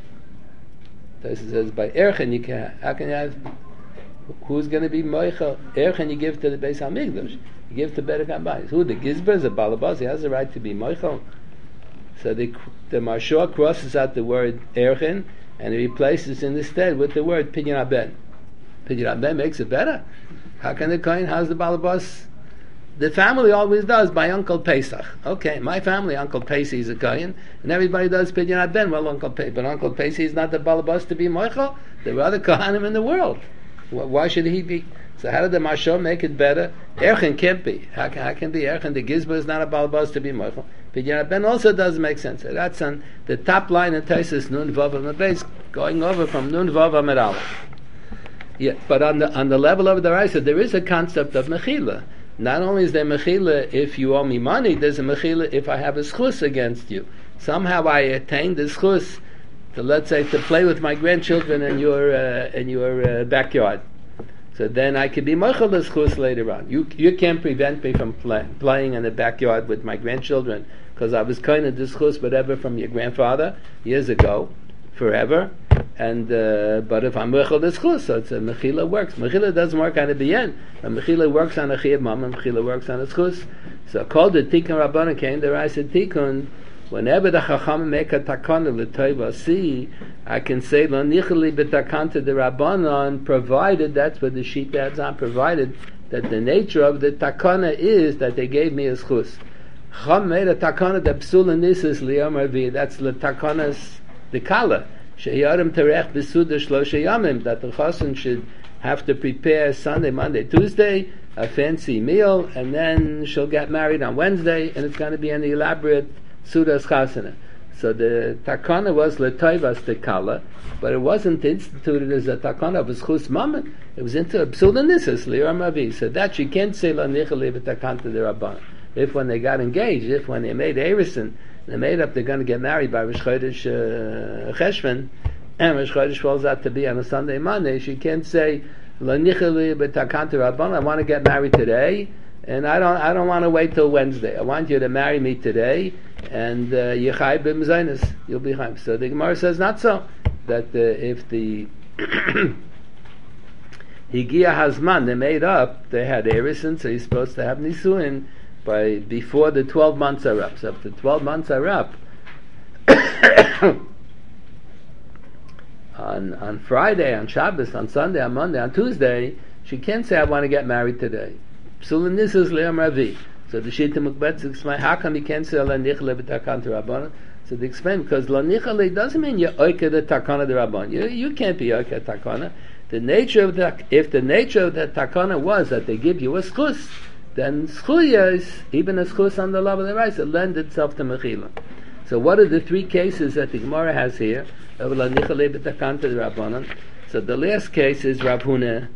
S1: Tosfos says by erchen you can. How can you have? Who's going to be moichel? Erchen you give to the Beis Hamikdash. You give to Berek Habayis. Who the Gizber is a balabas? He has the right to be moichel. So the the Marsha crosses out the word erchen, and he replaces it instead with the word pidyon aben. Pidyon aben makes it better. How can the kohen? How's the balabas? The family always does by Uncle Pesach. Okay, my family, Uncle Pesach is a kohen, and everybody does pidyon aben. Well, Uncle Pesach, but Uncle Pesach is not the balabas to be moichel. There are other kohanim in the world. Why should he be? So how did the Marsha make it better? Erchen can't be. How can, how can be Erchen? The Gizba is not a balabas to be moichel. Pidyon aben also doesn't make sense. So that's on the top line in Tosfos Nun Vav Amud base, going over from Nun Vav Amud Aleph. Yeah, but on the on the level of the Raisa, there is a concept of mechila. Not only is there mechila if you owe me money, there's a mechila if I have a schus against you. Somehow I attained the schus to, let's say, to play with my grandchildren in your uh, in your uh, backyard. So then I could be mochel the schus later on. You you can't prevent me from play, playing in the backyard with my grandchildren because I was kind of discuss whatever from your grandfather years ago, forever. And uh, but if I'm mochel the schus, so it's a mechila works. Mechila doesn't work on a bien. A mechila works on a chiyuv mama. And mechila works on a schus. So called the tikkun rabbanan came the I said tikkun. Whenever the Chacham make a takana l'toiva see, I can say lo nichali b'takanta the Rabbanon, provided that's what the sheet adds on, provided that the nature of the takana is that they gave me a schus. Chacham made a takana that psula nisis liyom arvi. That's the takanas the kala sheyarim terech b'suda shlosha yamim, that the chassan should have to prepare Sunday, Monday, Tuesday a fancy meal, and then she'll get married on Wednesday, and it's going to be an elaborate Sudas Chasana. So the takana was letoivas tekala, but it wasn't instituted as a takana of a schus mammon. It was into a pseudonissus li'armavi. So that she can't say lanichali v'takanta de rabban. If when they got engaged, if when they made erison, they made up they're going to get married by Rosh Chodesh uh, Cheshvan, and Rosh Chodesh falls out to be on a Sunday, Monday, she can't say lanichali v'takanta rabban. I want to get married today. And I don't, I don't want to wait till Wednesday. I want you to marry me today, and yechai b'mezainis, you'll be chaim. So the Gemara says not so. That uh, if the higia hazman, they made up, they had erison, so he's supposed to have nisuin by before the twelve months are up. So if the twelve months are up on on Friday, on Shabbos, on Sunday, on Monday, on Tuesday, she can't say I want to get married today. So the Shita Mukbetz explain how come you can't say la nichle b'takana de rabbanon. So they explain because la nichle doesn't mean you oika the takana de rabbanon. You you can't be oika takana. The nature of the if the nature of the takana was that they give you a schus, then schuya is even a schus on the love of the rice. It lends itself to mechila. So what are the three cases that the Gemara has here of la nichle b'takana de rabbanon? So the last case is Rav Huna,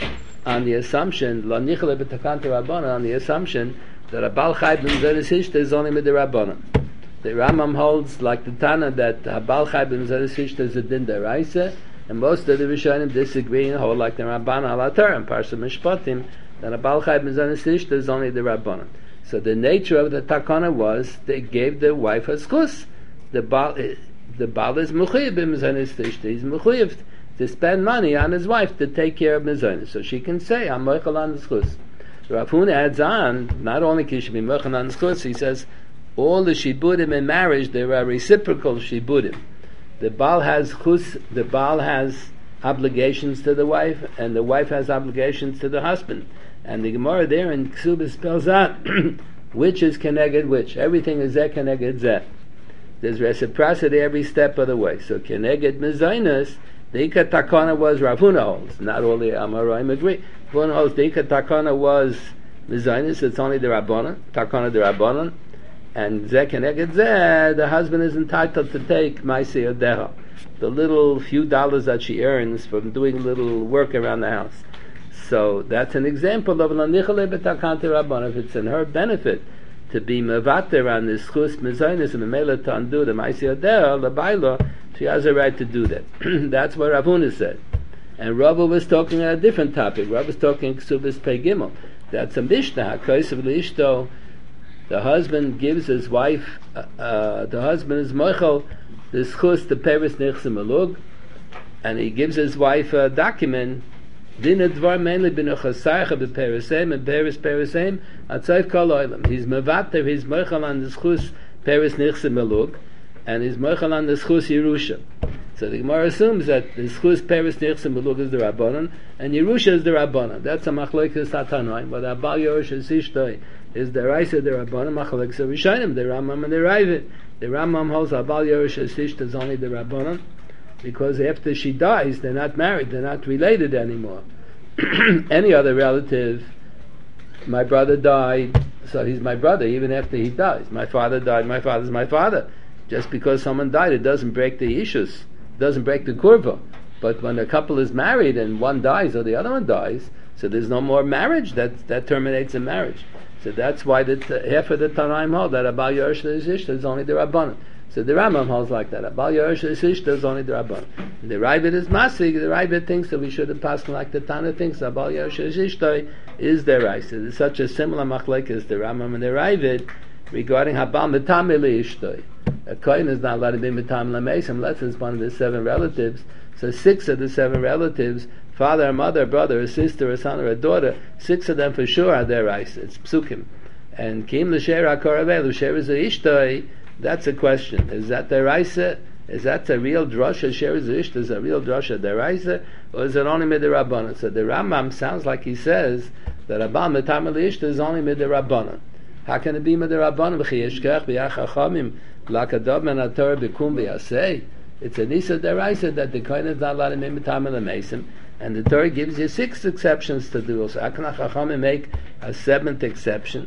S1: on the assumption, la nichle b'takanta rabbanon, on the assumption that a bal chai b'mzeres ishta is only mid the rabbanon. The Rambam holds, like the Tana, that a bal chai b'mzeres ishta is a din deraisa, and most of the Rishonim disagree and hold, like the Ramban al Atar and Parsha Mishpatim, that a bal chai b'mzeres ishta is only the rabbanon. So the nature of the takana was they gave the wife a schus. The bal, the bal is mechuyev b'mzeres ishta. He's mechuyev to spend money on his wife to take care of Mizonah. So she can say, I'm moichel on the schus. Rav Huna adds on, not only can she be moichel on the schus, he says, all the shibudim in marriage, there are reciprocal shibudim. The Baal has chus, the Baal has obligations to the wife, and the wife has obligations to the husband. And the Gemara there in Ksubah spells out, which is keneged which. Everything is zeh keneged zeh. There's reciprocity every step of the way. So keneged Mizonahs, the Ika Takana was Rav Huna holds. Not all the Amoraim agree. Rav Huna holds the Ika Takana was Mizainis, it's only the Rabbanon, Takana the Rabbanon, and Zeh Keneged Zeh, the husband is entitled to take Maisi Odeha, the little few dollars that she earns from doing little work around the house. So that's an example of Lanichale B'Takante Rabbanon. If it's in her benefit to be Mevater on this Chus Mizainis and Memela to undo the Maisi Odeha, the Baila, she has a right to do that. That's what Rav Huna said. And Rava was talking on a different topic. Rava was talking Ksubis Pei Gimel. That's a Mishnah. HaKosav L'ishto, the husband gives his wife, uh, uh, the husband is moichel, the schus to Peres Nichsim Elug, and he gives his wife a document, Din Advar mainly b'nechasaycha b'peresem, and Peres Peresem, Atzayv Kol Oilam. He's mevater, he's moichel on the schus Peres Nichsim Elug, and is moichel on the schus Yerusha. So the Gemara assumes that the schus Peres Nichsim Elug is the Rabbanon, and Yerusha is the Rabbanon. That's a machlokes Tatanoim, but Abal Yerusha Sishtoi is the Raisa the Rabbanon, machlokes Rishonim, the Rambam and the Ravid. The Rambam holds Abal Yerusha Sishtoi is only the Rabbanon, because after she dies, they're not married, they're not related anymore. Any other relative, my brother died, so he's my brother even after he dies. My father died, my father's my father. Just because someone died, it doesn't break the issues, doesn't break the kurva. But when a couple is married and one dies or the other one dies, so there's no more marriage, that that terminates a marriage. So that's why the t- half of the Tanaim hold that Abal Yerush Ishta is only the Rabbanon. So the Rambam holds like that. Abal Yerush Ishta is only the Rabbanon. The Ravid is Masig. The Ravid thinks that we should have passed like the Tana thinks. Abal Yerush Ishta is the Raisa. There's such a similar machlek as the Rambam and the Ravid regarding Habal Metame Leishtoi. A kohen is not allowed to be Metame Lemeis unless it's one of the seven relatives. So six of the seven relatives, father, a mother, a brother, a sister, a son, or a daughter, six of them for sure are their rice. It's psukim. And Kim L'Sher HaKoraveh, L'Sher is a Ishtoi, that's a question. Is that the rice? Is that a real drasha? Sher is a Ishtoi, is a real drasha the rice? Or is it only mid the Rabbanon? So the Rambam sounds like he says that Abba Metame L'Ishtoi is only mid the Rabbanon. How can it be mid the Rabbanon? V'chiyeshkech v'yachachamim l'akadov men ha-Torah b'kum v'yaseh. It's a nisa deraisa that the kohen is not allowed to make Metame L'Mesim, and the Torah gives you six exceptions to do. So how can Chachamim make a seventh exception?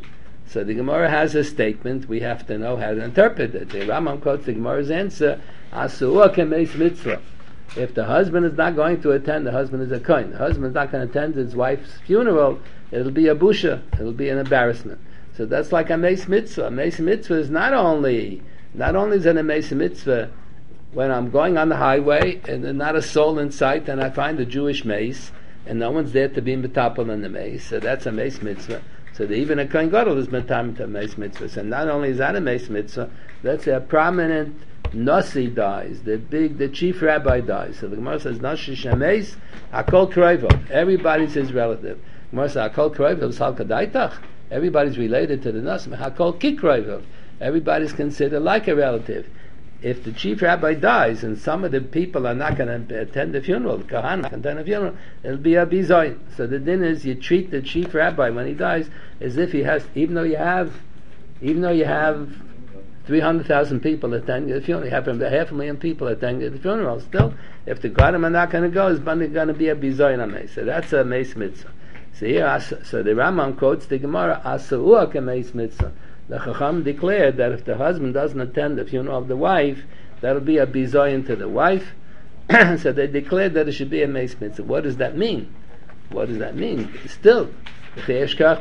S1: So the Gemara has a statement. We have to know how to interpret it. The Rambam quotes the Gemara's answer: "Asua kemeis mitzvah." If the husband is not going to attend, the husband is a kohen. The husband is not going to attend his wife's funeral. It'll be a busha. It'll be an embarrassment. So that's like a meis mitzvah. A meis mitzvah is not only not only is it a meis mitzvah when I'm going on the highway and there's not a soul in sight, and I find a Jewish mace and no one's there to be metapel in the mace. So that's a meis mitzvah. So that even a kohen gadol is metam to meis mitzvah. So not only is that a meis mitzvah, let's say a prominent nasi dies, the big, the chief rabbi dies. So the Gemara says nasi shemeis hakol kroivov. Everybody's his relative. The Gemara says hakol kroivov salka daitach. Everybody's related to the nasi. Hakol kikroivov. Everybody's considered like a relative. If the chief rabbi dies and some of the people are not going to attend the funeral, the kahana can attend the funeral, it'll be a bizoin. So the din is you treat the chief rabbi when he dies as if he has, even though you have, even though you have three hundred thousand people attending the funeral, you have half a million people attending the funeral. Still, if the Gadim are not going to go, it's going to be a bizoin on me. So that's a meis mitzvah. So here, so the Rambam quotes the Gemara, "Asa'uah kemeis mitzvah." The Chacham declared that if the husband doesn't attend the funeral of the wife, that'll be a bizoyin to the wife. So they declared that it should be a meis mitzvah. What does that mean? What does that mean? Still, we know yeshkach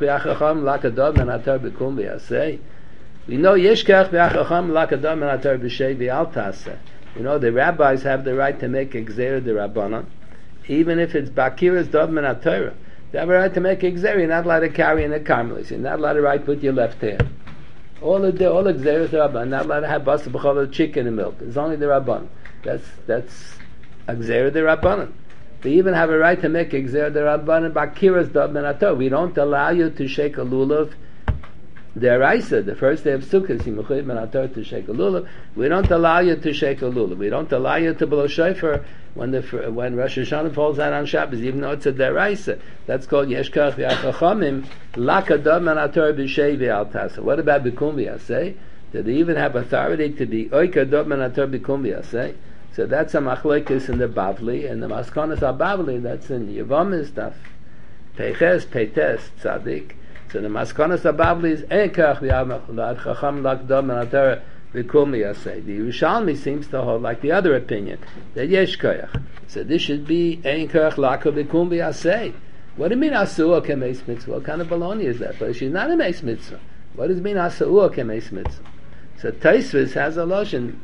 S1: v'achacham lakadam and atar b'shei v'al taseh. You know the rabbis have the right to make exer the rabbanon, even if it's bakiras dov min haTorah. They have a right to make exer. You're not allowed to carry in a carmelis. You're not allowed to write with your left hand. All the all the exeris the rabban. Not allowed to have basa b'chol chicken and milk. It's only the rabban. That's that's exer the rabbanon. They even have a right to make exer the rabbanon bakiras dov min haTorah. We don't allow you to shake a lulav. The Araisa, the first day of Sukkot, you mechuyev min haTorah to shake a lulav. We don't allow you to shake a lulav. We don't allow you to blow shofar when the when Rosh Hashanah falls out on Shabbos, even though it's a deraisa. That's called yeshkach v'achachamim lakadam min haTorah b'shei v'al taseh. What about bikum v'yaseh? Did they even have authority to be oikadam min haTorah bikum v'yaseh? So that's a machlokes in the Bavli, and the Maskonas are Bavli. That's in Yevamis stuff. Peiches, Peites, Tzadik. So the Maskonas Babli is Enkach v'Yad Chacham Lakdam and Atara v'Kum Yaseh. The Yerushalmi seems to hold like the other opinion that Yesh Koyach. So this should be Enkach Laka v'Kum Yaseh. What do you mean Asua kemeis mitzvah? What kind of baloney is that? But she's not a meis mitzvah. What does it mean Asua kemeis mitzvah? So Taisvis has a lotion.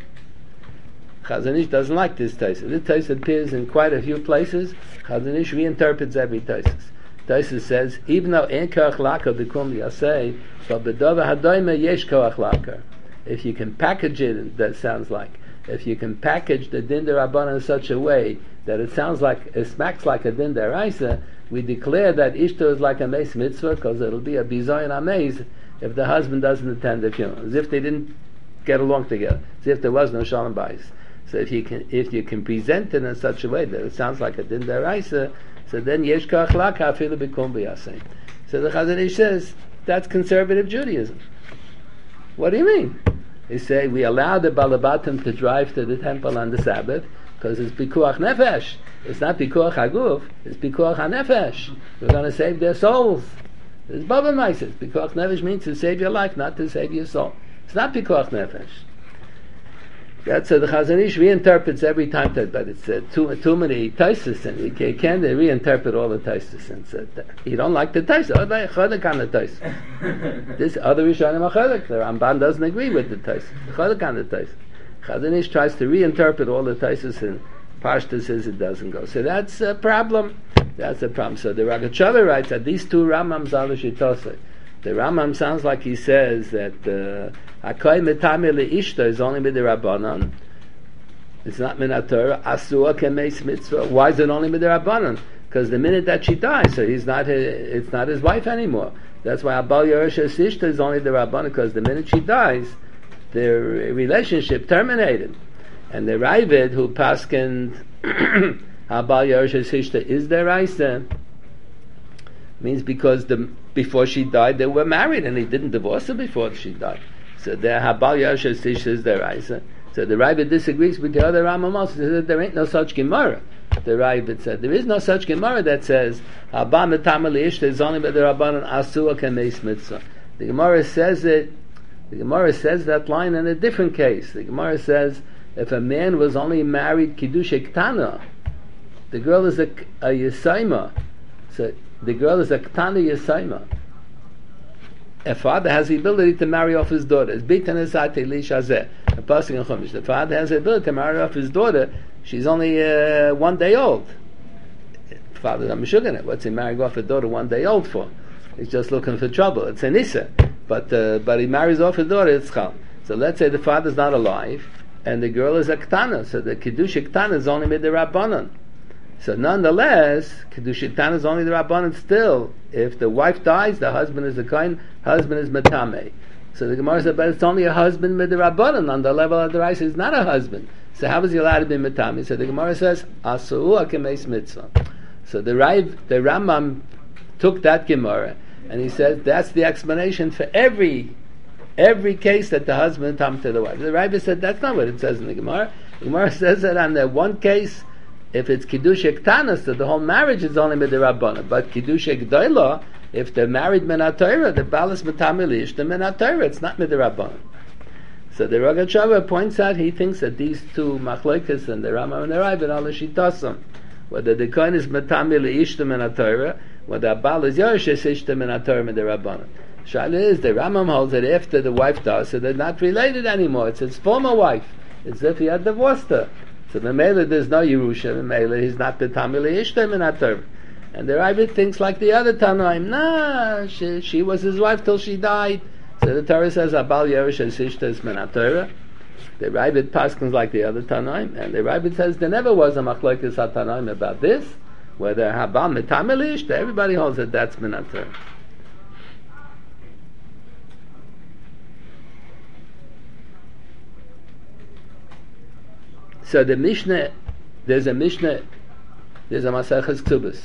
S1: Chazon Ish doesn't like this Taisvis. This Taisvis appears in quite a few places. Chazon Ish reinterprets every Taisvis. Taisvis says, even though ein koach laka b'kum yaseh, but b'dova hadoyme yesh koach laka. If you can package it, that sounds like, if you can package the din d'Rabbanan in such a way that it sounds like, it smacks like a din d'Oraisa, we declare that ishto is like a meis mitzvah, because it'll be a bizoyin ameis if the husband doesn't attend the funeral, as if they didn't get along together, as if there was no shalom bayis. So if you can, if you can present it in such a way that it sounds like a din d'Oraisa, so then yesh koach laka afilu bikum b'yaseh. So the Chazon Ish says that's conservative Judaism. What do you mean? They say we allow the balabatim to drive to the temple on the Sabbath because it's pikuach nefesh. It's not pikuach haguf. It's pikuach hanefesh. We're going to save their souls. It's baba meises. Pikuach nefesh means to save your life, not to save your soul. It's not pikuach nefesh. That's uh, the Chazon Ish reinterprets every time, that, but it's uh, too too many taisus, and you can't reinterpret all the taisus. And so, uh, you don't like the taisus. Oh, they chodek on the taisus. This other Rishonim are chodek. The Ramban doesn't agree with the taisus. Chodek on the taisus. Chazon Ish tries to reinterpret all the taisus, and Pashta says it doesn't go. So that's a problem. That's a problem. So the Rogatchover writes that these two Ramams are the Shitosei. The Rambam sounds like he says that Hakoy metame leishto is only midirabbanan. It's not min haTorah. Asua kemeis mitzvah. Why is it only midirabbanan? Because the minute that she dies, so he's not his, it's not his wife anymore. That's why Abal Yerusha Sishta is only the Rabbanan, because the minute she dies, their relationship terminated. And the Ravid who paskened Abal Yerusha Sishta is their Raisa means because the before she died they were married and he didn't divorce her before she died. So the Habal Yasha Sisha is their Raisa. So the Ravid disagrees with the other Rambam also. He said there ain't no such Gemara. The Ravid said there is no such Gemara that says Haba Metama Leishta is only by the Rabbanan Asua Kemeis Mitzvah. The Gemara says it. The Gemara says that line in a different case. The Gemara says if a man was only married Kiddushay Ktana, the girl is a, a Yesayma. So the girl is a Ktana Yesayma. A father has the ability to marry off his daughter. The father has the ability to marry off his daughter. She's only uh, one day old. The father's not mishugging it. What's he marrying off a daughter one day old for? He's just looking for trouble. It's an issa. But uh, but he marries off his daughter, it's chal. So let's say the father's not alive, and the girl is a ktana. So the kiddush ktana is only mid the rabbanon. So nonetheless, kiddush ktana is only the rabbanon still. If the wife dies, the husband is a kohen, husband is metame. So the Gemara said, but it's only a husband mid the rabbanon. On the level of the rice, he's not a husband. So how is he allowed to be metame? So the Gemara says, asu'u akemes mitzvah. So the Rav, the Rambam took that Gemara, and he says that's the explanation for every every case that the husband comes to the wife. The Rabbi said that's not what it says in the Gemara. The Gemara says that on the one case, if it's Kiddush Ktana, so the whole marriage is only Midirabbanah. But Kiddush Gdoila, if they're married Minat Torah, the Balas Matamilish, the Minat Torah, it's not Midirabbanah. So the Rogat Shava points out, he thinks that these two Machlokes and the Rama and the Rabbi are all Shitasam. Whether the Kohen is Matamilish, the Minat Torah, whether the Baal is Yerush, is the Minat Torah Midirabbanah. Shaila is, the Rambam holds that after the wife dies, so they're not related anymore. It's his former wife. It's as if he had divorced her. So the Mela, there's no Yerusha. The Mela, he's not the Tamili Ishtem in Atar. And the Rabbi thinks like the other Tanoim. Nah, she, she was his wife till she died. So the Torah says, Abal Yerusha Sishta is Menatorah. The Rabbi paskins like the other Tanoim. And the Rabbi says there never was a Machlokes Tanoim about this. Whether Habal Metamili Ishta, everybody holds that that's Menatorah. So the Mishnah, there's a Mishnah, there's a Maseches Ktubos,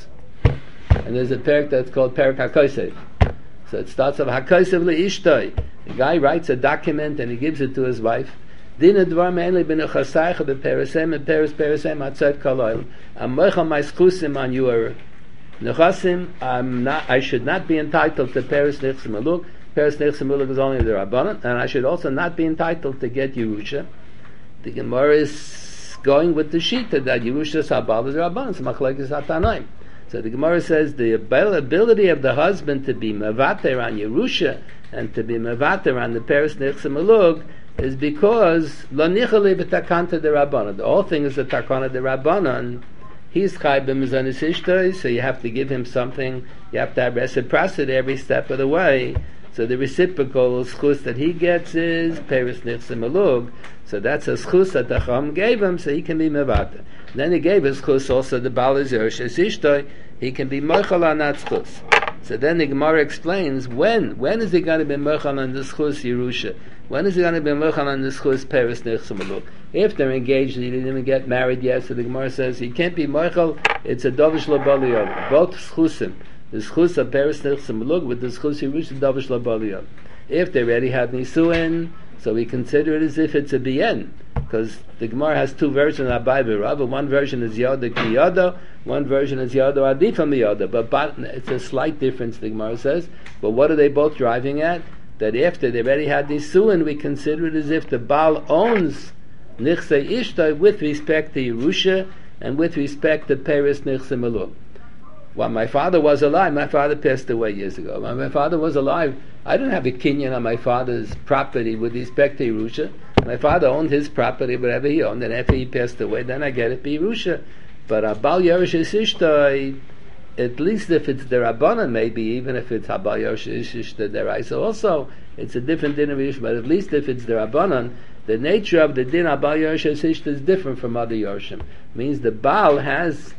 S1: and there's a parak that's called Parak HaKosev. So it starts off HaKosev le'ishtoi. The guy writes a document and he gives it to his wife. Dina dvar me'enli b'nechasaycha b'peresem and peres peresem atzet kaloil. I'm moichal my schusim on your nechasim. I'm not. I should not be entitled to peres nechsim aluk. Peres nechsim aluk is only the rabbanon, and I should also not be entitled to get Yerusha. The Gemara is going with the shita that Yerusha Sabal is Rabban, it's Machlekes Hatanoim. So the Gemara says the ability of the husband to be mevater on Yerusha and to be mevater on the Peres Nechsim Alug is because lo nichali b'takanta de Rabbanon. The whole thing is the takana de Rabbanon. He's chai b'mizanis ishtoi, so you have to give him something. You have to have reciprocity every step of the way. So the reciprocal schus that he gets is Peres Nechsim Alug. So that's a schus that the Chacham gave him, so he can be mevater. Then he gave his schus also the Baal Yerush Ishtoi, he can be mochel on that schus. So then the Gemara explains when when is he going to be mochel on the schus Yerusha? When is he going to be mochel on the schus Peres Nechsim Alug? If they're engaged, he didn't even get married yet. So the Gemara says he can't be mochel. It's a dovish labaliyot. Both schusim, the schus of Peres Nechsim Alug with the schus Yerusha dovish labaliyot. If they already had nisuin, so we consider it as if it's a bien, because the Gemara has two versions of Abai B'Rava. One version is Yoda Ki Yoda, one version is Yoda Adif from Yoda. But, but it's a slight difference, the Gemara says. But what are they both driving at? That after they already had Nisuin, we consider it as if the Baal owns Nichsei Ishtoi with respect to Yerusha and with respect to Peres Nichsei Meluk. While my father was alive, my father passed away years ago. While my father was alive, I didn't have a kinyan on my father's property with respect to Yerusha. My father owned his property, whatever he owned, and after he passed away, then I get it be Yerusha. But Abal Yerush Ishtoi, at least if it's the Rabbanan, maybe, even if it's Abal Yerush Ishtoi Deraisa, also, it's a different din of Yerusha, but at least if it's the Rabbanan, the nature of the din Abal Yerush Ishtoi is different from other Yerushim. It means the Baal has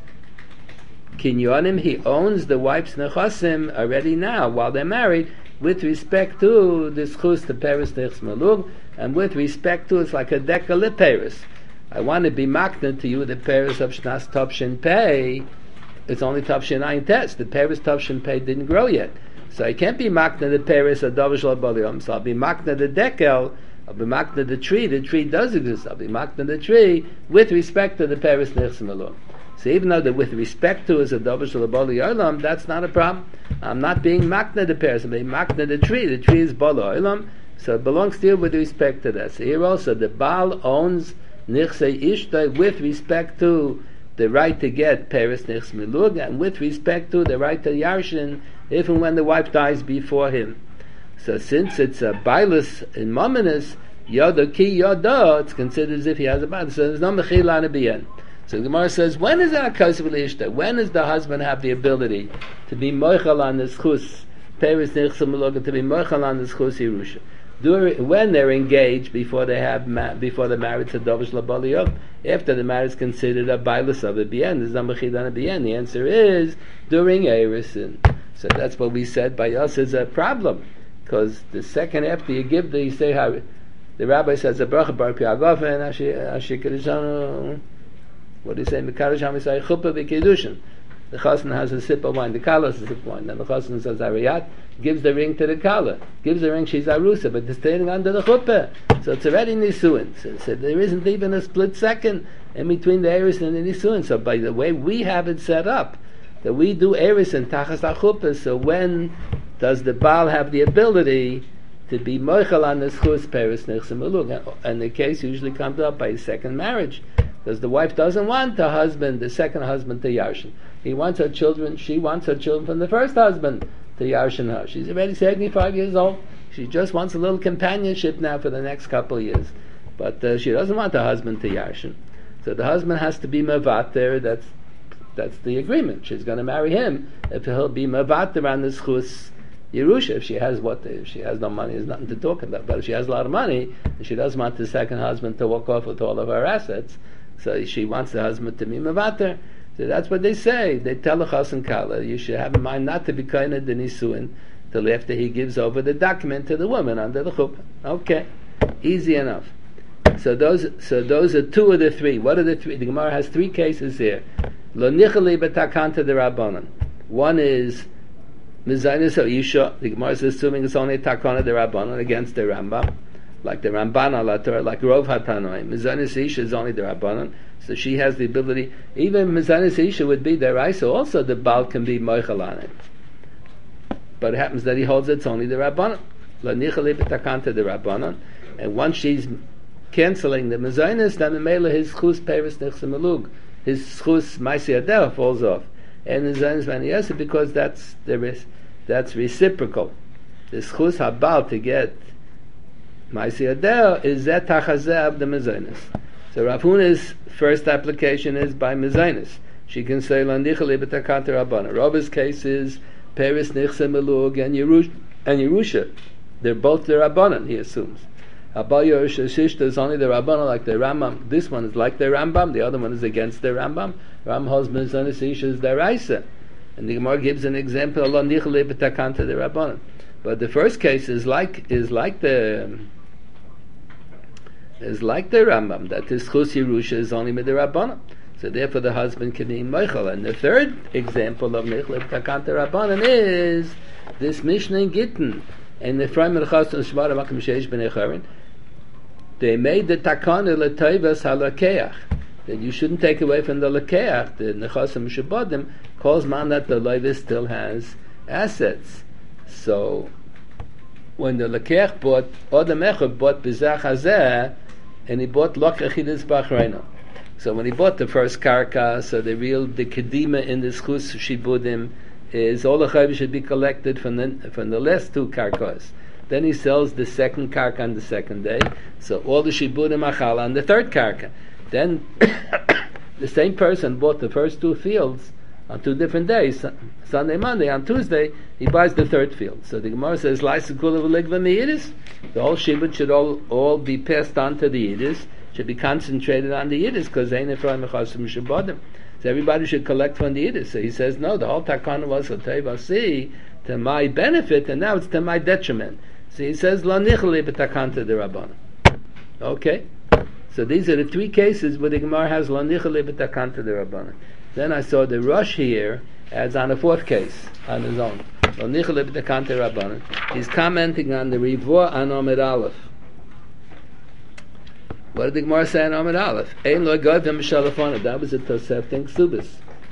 S1: kinyonim, he owns the wife's nechasim already now while they're married with respect to the schus the Peres Nechsim Alug, and with respect to it's like a dekal Peres. I want to be makna to you the Peres of Shnas Topshin Pei. It's only Topshin Ayin Tes. The Peres Topshin Pei didn't grow yet, so I can't be makna the Peres of Dovish Labaliyom. So I'll be makna the dekel. I'll be makna the tree. The tree does exist. I'll be makna the tree with respect to the Peres Nechsim Alug. So even though that with respect to is a davar shel bali olam, that's not a problem. I'm not being makna the person, I'm being makna the tree. The tree is bali olam, so it belongs to you with respect to that. So here also the Baal owns nichsei ishtay with respect to the right to get peres nichs milug, and with respect to the right to yarshin if and when the wife dies before him. So since it's a bailus in mominus, yoda ki yoda, it's considered as if he has a bailus. So there's no mechila on a bien. So the Gemara says, when is that a ishta? When does the husband have the ability to be moichel on the schus peres nichs milug, to be moichel on the schus yerusha? During, when they're engaged, before they have ma- before the marriage to Dovish Labaliyot, after the marriage is considered a bailus of a bien, there's no mechid on a bien. The answer is during Erisin. So that's what we said by us is a problem, because the second after you give the, you say how the rabbi says a bracha bar piagav and ashikadishanu. What do you say? Mekarish hamisay chuppah v'kedushin. The chassan has a sip of wine, the kala has a sip of wine. Then the chassan says ariyat, gives the ring to the kala, gives the ring, she's arusa, but they're standing under the chuppah, so it's already nisuin. So, so there isn't even a split second in between the eris and the nisuin. So by the way we have it set up, that we do eris and tachas chuppah, so when does the Baal have the ability to be moichel on the schus peres nichs milug? And the case usually comes up by a second marriage, because the wife doesn't want the husband, the second husband, to yarshin. He wants her children, she wants her children from the first husband to yarshin her. She's already seventy-five years old. She just wants a little companionship now for the next couple of years. But uh, she doesn't want the husband to yarshin. So the husband has to be mevater. That's that's the agreement. She's going to marry him if he'll be mevater on the schus yerusha. If she has what, if she has no money, there's nothing to talk about. But if she has a lot of money, and she doesn't want the second husband to walk off with all of her assets, so she wants the husband to be mevater. So that's what they say. They tell the chassan kala, you should have in mind not to be kind of the nisuin till after he gives over the document to the woman under the chuppah. Okay, easy enough. So those, so those are two of the three. What are the three? The Gemara has three cases here. Lo nichali b'takanta de rabbanon. One is mizaynis o isha. The Gemara is assuming it's only takana de rabbanon against the Rambam, like the Ramban ala Torah, like Rov Hatanoim. Mizaynis isha is only the rabbanon, so she has the ability. Even mizaynis isha would be the Raisa. Also, the Baal can be moichel on it, but it happens that he holds it's only the rabbanon. Lo nichali b'takanta de rabbanon, and once she's canceling the mezainis, then the mela his chus peres nichs milug, his chus ma'aseh adel falls off, and the mezainis vaniyasa, because that's there is that's reciprocal. The chus habal to get ma'aseh adel is that tachazeh of the mezainis. So Rav Huna's first application is by mezainis. She can say lo nichali b'takanta rabbana. Rabba's case is peres nichs milug and Yerush and Yerusha. They're both the rabbanan, he assumes. Abal Yerush Shishta is only the Rabbana, like the Rambam. This one is like the Rambam, the other one is against the Rambam. Ram husband is is the Raisa. And the Gemara gives an example, Allah Nichle B'takanta the Rabbana. But the first case is like is like the is like the Rambam, that this Chus Yerusha is only with the Rabbana. So therefore the husband can be Meichel. And the third example of Nichle B'takanta Rabbanan is this Mishnah in Gittin. And the Ephraim and Chas and Shmar Makim Sheish B'nei Charin, they made the takana l'toivas halakeach, that you shouldn't take away from the lakeach. The Nechasim Shabadim calls man that the loivis still has assets. So when the lakeach bought, Adam Echad bought Bizach Hazeh, and he bought Lok Echidus Bachreino. So when he bought the first karka, so the real the kedima in the schus shibudim is all the chayv should be collected from the from the last two karkas. Then he sells the second karka on the second day, so all the shibudim achal on the third karka. Then the same person bought the first two fields on two different days, Sunday, Monday. On Tuesday, he buys the third field. So the Gemara says, the whole shibud should all, all be passed on to the Yiddish, should be concentrated on the Yiddish, because they ain't Ephraim Mechasim Shabadim. So everybody should collect from the Yiddish. So he says, no, the whole takana was see to my benefit, and now it's to my detriment. So he says, lo nichli b'takanta de Rabbana. Okay? So these are the three cases where the Gemara has lo nichli b'takanta de Rabbana. Then I saw the Rosh here adds on a fourth case on his own. Lo nichli b'takanta de Rabbana. He's commenting on the Rivua on Omer Aleph. What did the Gemara say in Amud Aleph? Ein lo goyim mishalafana. That was a Tosefta Ksubis.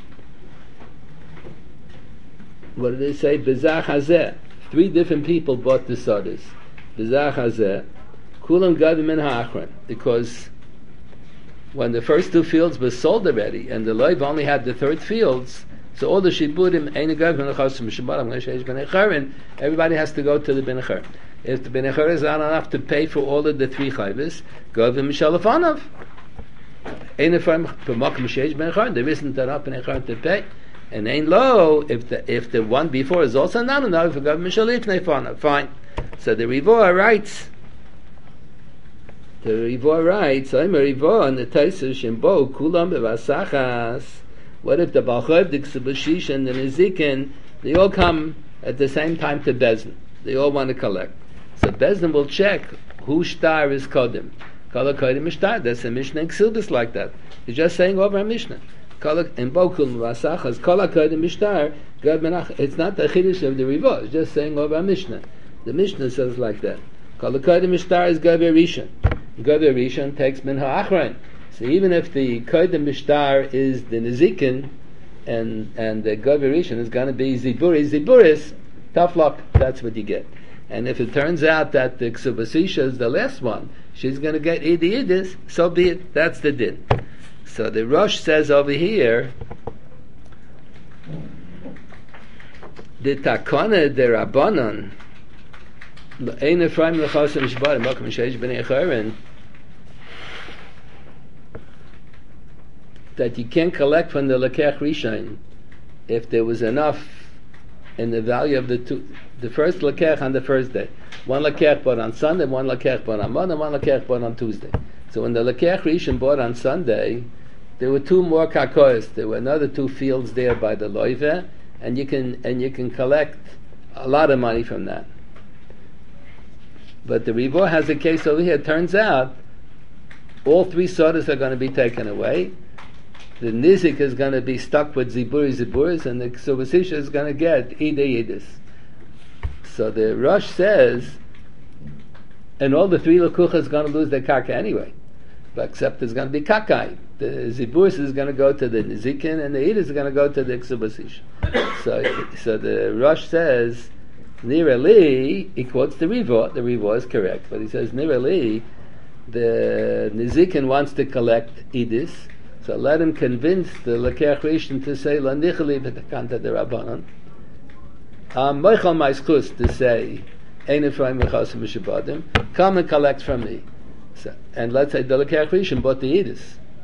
S1: What did they say? Bezach hazeh. Three different people bought the sodas. Bezach hazeh. Kulam goyim min ha'achron. Because when the first two fields were sold already, and the loiv only had the third fields, so all the shiburim ein goyim min ha'chasim mishabaram l'sheish ben echarin. Everybody has to go to the ben echarin. If the ben echarin is not enough to pay for all of the three chayvus, goyim mishalafanav. Ein echarim b'makom sheish ben echarin. There isn't enough ben echarin to pay. And ain't low if the if the one before is also not enough for government shalif nefana. Fine. So the Rivoah writes. The Rivoah writes. I'm a Rivoah and the Taisa Shimbo Kulam bevasachas. What if the Balchov, the Ksubashish, and the Nezikin they all come at the same time to Bezdin? They all want to collect. So Bezdin will check who shtar is kodim. Kala kodim shtar. That's a Mishnah in Ksubas like that. He's just saying over a Mishnah. In Bokum Vasachas, Kala Kodim Mishtar, God Menach. It's not the Chiddush of the Rivoah, it's just saying over Mishnah. The Mishnah says like that. Kala Kodim Mishtar is Gaber Rishon. Gaber Rishon takes Min Ha'achron. So even if the Kodim Mishtar is the Nezikin, and and the Gaber Rishon is going to be Ziburi, Ziburis, tough luck, that's what you get. And if it turns out that the Ksubasisha is the last one, she's going to get Idi Idis, so be it, that's the din. So the Rosh says over here, the takana de Rabbanon, ein Ephraim lechasim shbarim, makom sheish b'nei echarim, that you can't collect from the lekech rishon if there was enough in the value of the two, the first lekech on the first day. One lekech bought on Sunday, one lekech bought on Monday, one lekech bought on Tuesday. So when the lekech rishon bought on Sunday, there were two more kakois. There were another two fields there by the loive, and you can and you can collect a lot of money from that. But the Rivoah has a case over here. It turns out all three sodas are going to be taken away. The nizik is going to be stuck with ziburi ziburis, and the ksubasisha is going to get ide yidis. So the Rosh says, and all the three lekuchas is going to lose their karka anyway, but except there's going to be kakai. The ziburis is going to go to the nizikin, and the yidis is going to go to the ksubasisha. So, so the Rosh says, Nira li, he quotes the Rivoah. The Rivoah is correct, but he says Nira li, the nizikin wants to collect idis. So let him convince the lekech rishon to say la nichali b'takanta de rabbanon. I'm moichal my schus to say ein Ephraim mechasim b'shabadim. Come and collect from me. So, and let's say the lekech rishon bought the idis.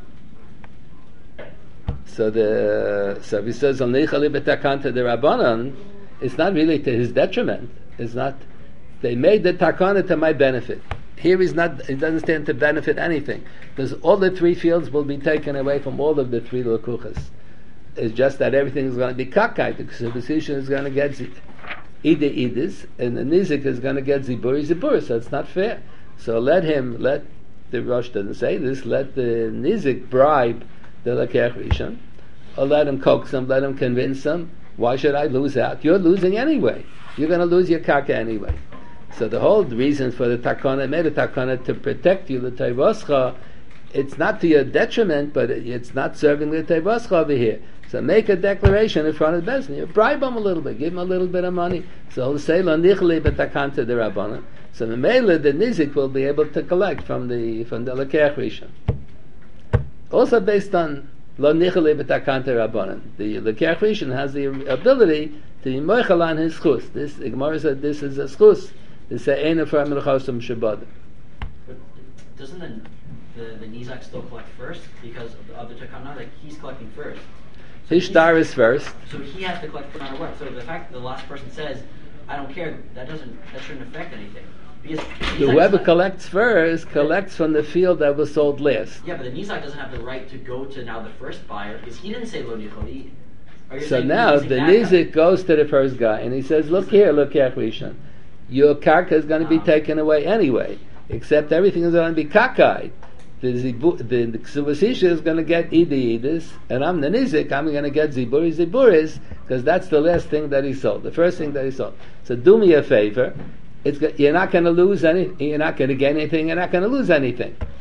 S1: So the so if he says la nichali b'takanta de rabbanon, it's not really to his detriment. It's not. They made the takana to my benefit. Here he's not. He doesn't stand to benefit anything, because all the three fields will be taken away from all of the three lekuchas. It's just that everything is going to be kakai. The ksubasisha is going to get ide idis, and the nizik is going to get ziburi zibur. So it's not fair. So let him. Let the Rosh doesn't say this. Let the nizik bribe the lekech rishon, or let him coax him. Let him convince him. Why should I lose out? You're losing anyway. You're going to lose your karka anyway. So the whole reason for the takana, made a takana to protect you, the teivoscha, it's not to your detriment, but it's not serving the teivoscha over here. So make a declaration in front of the Bezdin. You bribe him a little bit, give him a little bit of money. So he'll say, lo nichli b'takanta de rabbanon. So the mele, the nizik will be able to collect from the from the lekech rishon. Also based on lo nichli b'takanta rabbanon. The lekech rishon has the ability to be moichel on his schus. This Gemara said this is a schus. They say ein Ephraim l'chasim shabadim.
S2: But doesn't the the, the nizak still collect first because of the other takana? Like he's collecting first. So
S1: his star is first.
S2: So he has to collect no matter what. So the fact that the last person says, "I don't care," that doesn't that shouldn't affect anything. Because
S1: whoever collects first collects from the field that was sold last.
S2: Yeah, but the nizak doesn't have the right to go to now the first buyer because he didn't say lo nichali.
S1: So now the nizik goes to the first guy and he says, "Look here, look here, Rishon. Your karka is going to be taken away anyway, except everything is going to be kakai. The zibu, the, the ksubasisha is going to get idi idis, and I'm the nizik, I'm going to get ziburi ziburis, because that's the last thing that he sold, the first thing that he sold. So do me a favor, it's, you're not going to lose any, you're not going to get anything, you're not going to lose anything.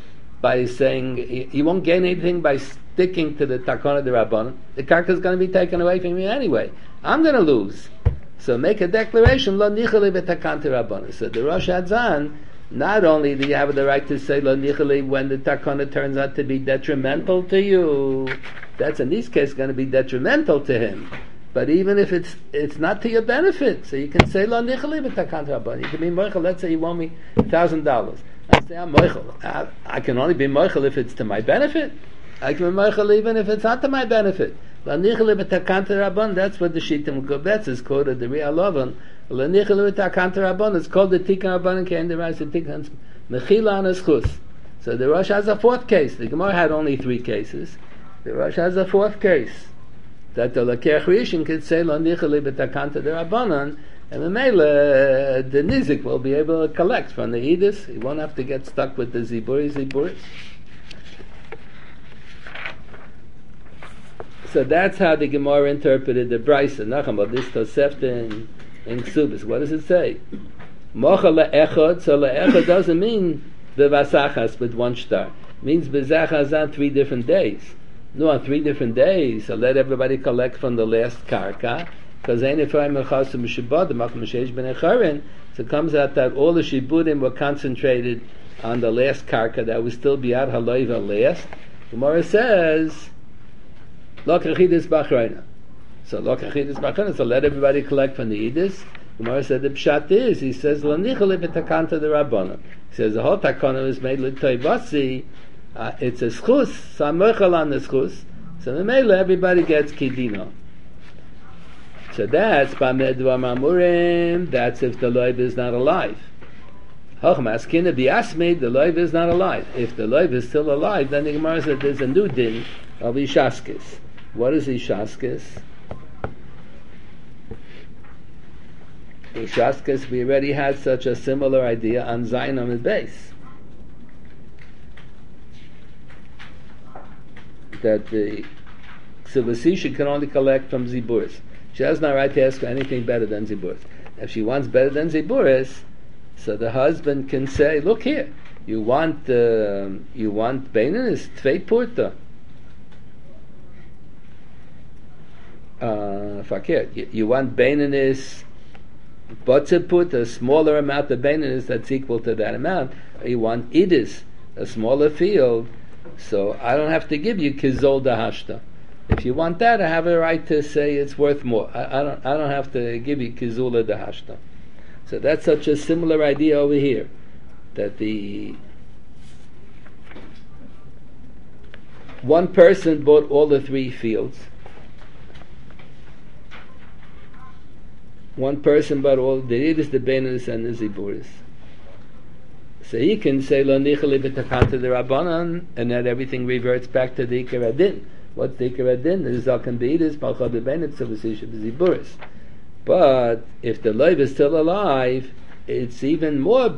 S1: by saying you, you won't gain anything by sticking to the takana de rabbanon. The karka is going to be taken away from you anyway. I'm going to lose. So make a declaration, lo nichali b'takanta rabbanon. So the Rosh Hadzan, not only do you have the right to say lo nichali when the takana turns out to be detrimental to you, that's in this case going to be detrimental to him. But even if it's it's not to your benefit, so you can say lo nichali b'takanta rabbanon. You can be moichel. Let's say you want me a thousand dollars. I say I'm moichel. I, I can only be moichel if it's to my benefit. I can be moichel even if it's not to my benefit. Lanichele b'takanta rabban. That's what the Shittim Gobetz is quoted. The Ria Lovan. Lanichele b'takanta rabban. It's called the Tikkun Rabbanan. Came the Rise of Tikkun Mechila and Eschus. So the Rosh has a fourth case. The Gemara had only three cases. The Rosh has a fourth case that the Lakeach Rishon could say Lanichele b'takanta rabbanan, and the Mele the Nizik will be able to collect from the Edis. He won't have to get stuck with the Ziburi Ziburis. So that's how the Gemara interpreted the Brisa. Nacham, but this Tosefta in, in Ksubis. What does it say? Mocha le'echad. So le'echad doesn't mean the vasachas with one star. It means bezachas on three different days. No, on three different days. So let everybody collect from the last karka. Because ein efraim mechasim mishibadim mach mishesh ben echarin. So it comes out that all the shibudim were concentrated on the last karka that would still be out halayva last. Gemara says, Lo kachidis b'achreina. So lo kachidis b'achreina. So let everybody collect from the Edis. Gemara said the pshat is. He says lo nichali b'takanta the rabbanon. He says the whole takana is made l'toivasi. Uh, it's a schus. So I'm mochel on the schus. So the mele everybody gets kidino. So that's b'medvar mamurim. That's if the loiv is not alive. Hochmaskina b'yasmid. The loiv is not alive. If the loiv is still alive, then the Gemara said there's a new din of ishaskis. What is Ishaskis? Ishaskis, we already had such a similar idea on Zayin on the base. That the Sivasisha can only collect from Ziburis. She has no right to ask for anything better than Ziburis. If she wants better than Ziburis, so the husband can say, look here, you want uh, you want Beinanis, Tvei Purta. Uh, fakir. You, you want Beinanis, Botzeput, a smaller amount of Beinanis that's equal to that amount. You want Idis, a smaller field, so I don't have to give you Kizol Dahashta. If you want that, I have a right to say it's worth more. I, I don't I don't have to give you Kizula Dahashta. So that's such a similar idea over here. That the one person bought all the three fields. One person bought all the Yidis, the Beinanis, and the Ziburis. So he can say Lo nichali b'takanta the Rabbanan, and then everything reverts back to the Ikar Adin. What's the Ikar Adin? The Zakan B'Yidis, Malchad B'Beinanis, Savasisha B'Ziburis. But if the loiv is still alive, it's even more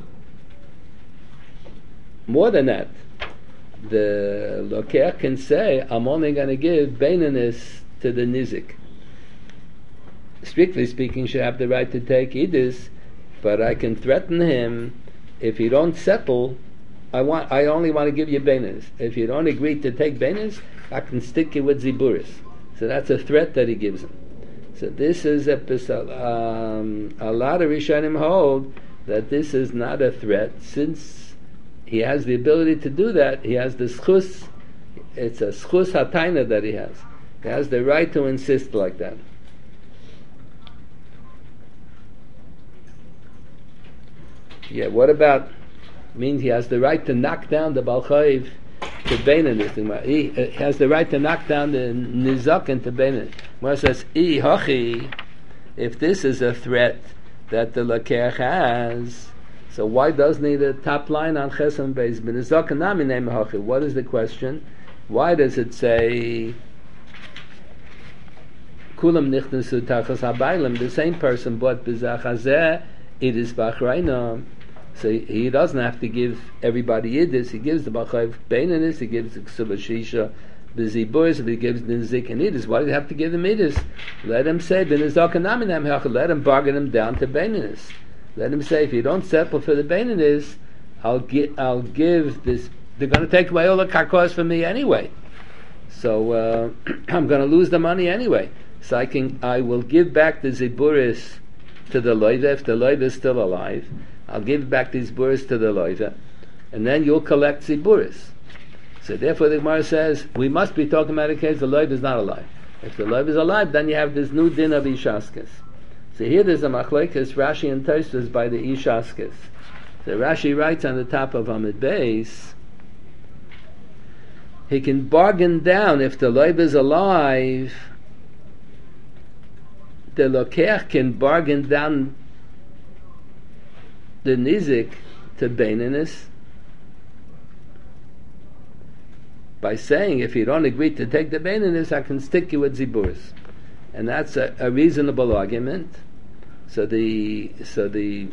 S1: more than that. The Lokeach can say, I'm only going to give Beinanis to the Nizik. Strictly speaking, should have the right to take Idis, but I can threaten him, if you don't settle, I want I only want to give you Beinanis. If you don't agree to take Beinanis, I can stick you with Ziburis. So that's a threat that he gives him. So this is a um, a lot of Rishonim hold that this is not a threat, since he has the ability to do that. He has the schus. It's a schus hataina that he has. He has the right to insist like that. Yeah, what about, means he has the right to knock down the Balchayiv to Beinanis. He has the right to knock down the Nizakin to Beinanis. Where it says, I hachi, if this is a threat that the Lakeach has, so why doesn't he the top line on Chesam Beis? B'Nizakin nami name hachi. What is the question? Why does it say Kulam nichnasu tachas habaylim? The same person bought b'zachazeh, it is b'achreina. So he, he doesn't have to give everybody Yidis. He gives the B'chayv Beinanis, he gives the Ksuba Shisha, the Ziburis, if he gives the Nizik and Yidis. Why do you have to give them Yidis? Let him say, let him bargain him down to Beinanis. Let him say, if you don't settle for the Beinanis, I'll, gi- I'll give this they're going to take away all the karkos from me anyway. So uh, I'm going to lose the money anyway. So I can, I will give back the ziburis to the loiva if the loiva is still alive. I'll give back these ziburis to the loiva, and then you'll collect ziburis. So therefore the Gemara says we must be talking about a case the loiva is not alive. If the loiva is alive, then you have this new din of ishaskes. So here there's a machlekes Rashi and Tosfos by the ishaskes. So Rashi writes on the top of Amud Beis, he can bargain down if the loiva is alive. The lokeach can bargain down the nizik to beininus by saying, if you don't agree to take the beininus, I can stick you with ziburis, and that's a, a reasonable argument. So the so the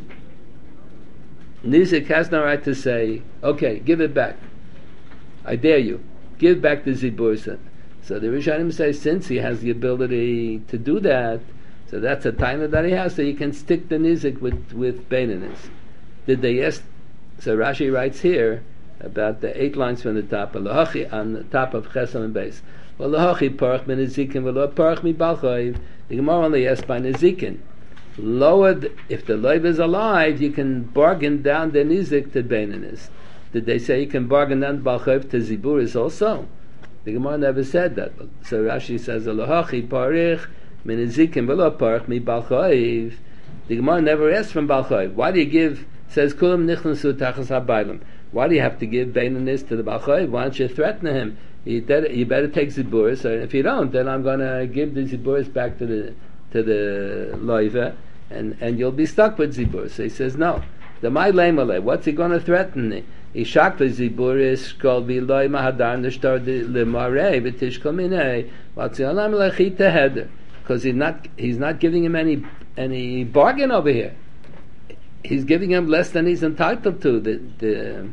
S1: nizik has no right to say, okay, give it back. I dare you, give back the ziburis. So the Rishonim say, since he has the ability to do that, so that's a taina that he has, so you can stick the nizik with, with beininus. Did they ask? So Rashi writes here about the eight lines from the top, Lahachi, on the top of Chesam and Beis. Well, Lahachi parach min nizikin, well, parach mi balchayv. The Gemara only asked by nizikin. Lowered, if the loiv is alive, you can bargain down the nizik to beininus. Did they say you can bargain down balchayv to ziburis also? The Gemara never said that. So Rashi says, Lahachi parich min nizikin, well, parach mi balchayv. The Gemara never asked from balchayv. Why do you give? Says kulam nichnasu tachas habaylim. Why do you have to give beininus to the balchayv? Why don't you threaten him? You, better, you better take ziburis. Or if you don't, then I'm going to give the ziburis back to the to the loiva, and and you'll be stuck with ziburis. So he says no. The my lemale. What's he going to threaten me? Ishak ziburis kol biloy mahadar nishtar lemare v'tishkol minei. What's the alam lechit teheder? Because he's not he's not giving him any any bargain over here. He's giving him less than he's entitled to. The, the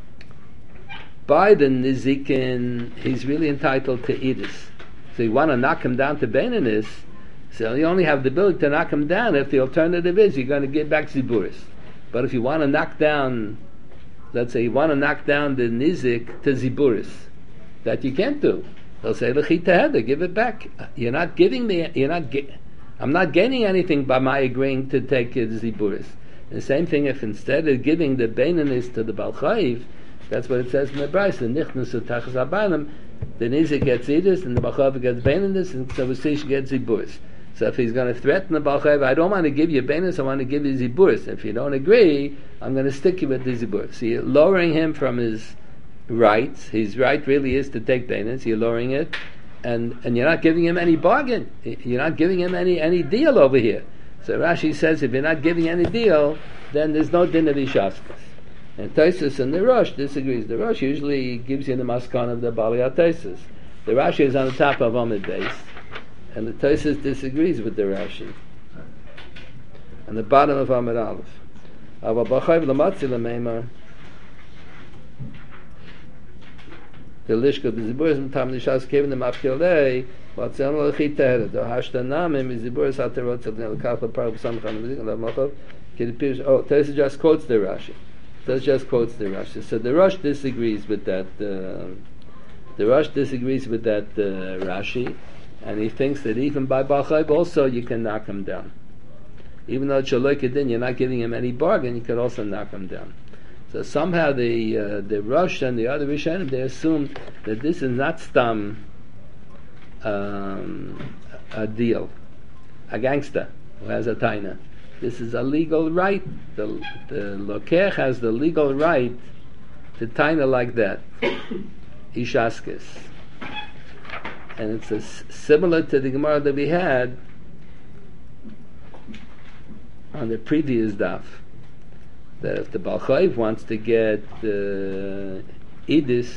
S1: by the nizikin, he's really entitled to idus. So you want to knock him down to beininus, so you only have the ability to knock him down if the alternative is you're going to give back ziburis. But if you want to knock down, let's say you want to knock down the nizik to ziburis, that you can't do. They'll say lechita, give it back. You're not giving me. You're not. Ge- I'm not gaining anything by my agreeing to take the ziburis. The same thing if instead of giving the beininus to the balchayv, that's what it says in the Bryce, the nichnasu tachas habaylim, the nizik gets idus and the balchayv gets beininus, and so Vasish gets ziburis. So if he's going to threaten the balchayv, I don't want to give you beininus, I want to give you ziburis. If you don't agree, I'm going to stick you with the ziburis. So you're lowering him from his rights. His right really is to take beininus. You're lowering it, and and you're not giving him any bargain. You're not giving him any any deal over here. So Rashi says if you're not giving any deal, then there's no din of ishaskas. And Tosfos and the Rosh disagrees. The Rosh usually gives you the maskan of the Bali HaTosfos. The Rashi is on the top of Amud Beis, and the Tosfos disagrees with the Rashi. On the bottom of Amud Aleph. Ava b'chayv l'matzi l'meimar. The lishka b'ziburis m'tam nishas kevin the mafkilei. What's on the chitered? The hashtanamim is ziburis aterot tzadnei l'kafla parach b'samchan v'zik and l'machov. Oh, Tosfos just quotes the Rashi. Tosfos just quotes the Rashi. So the Rosh disagrees with that. Uh, the Rosh disagrees with that uh, Rashi, and he thinks that even by balchayv also you can knock him down. Even though Shaloi Kedin, you're not giving him any bargain, you could also knock him down. So somehow the uh, the Rosh and the other Rishonim, they assume that this is not stam um, a deal, a gangster who has a taina. This is a legal right. The the lokech has the legal right to taina like that, ishaskis, and it's a, similar to the Gemara that we had on the previous daf, that if the balchayv wants to get uh, idis,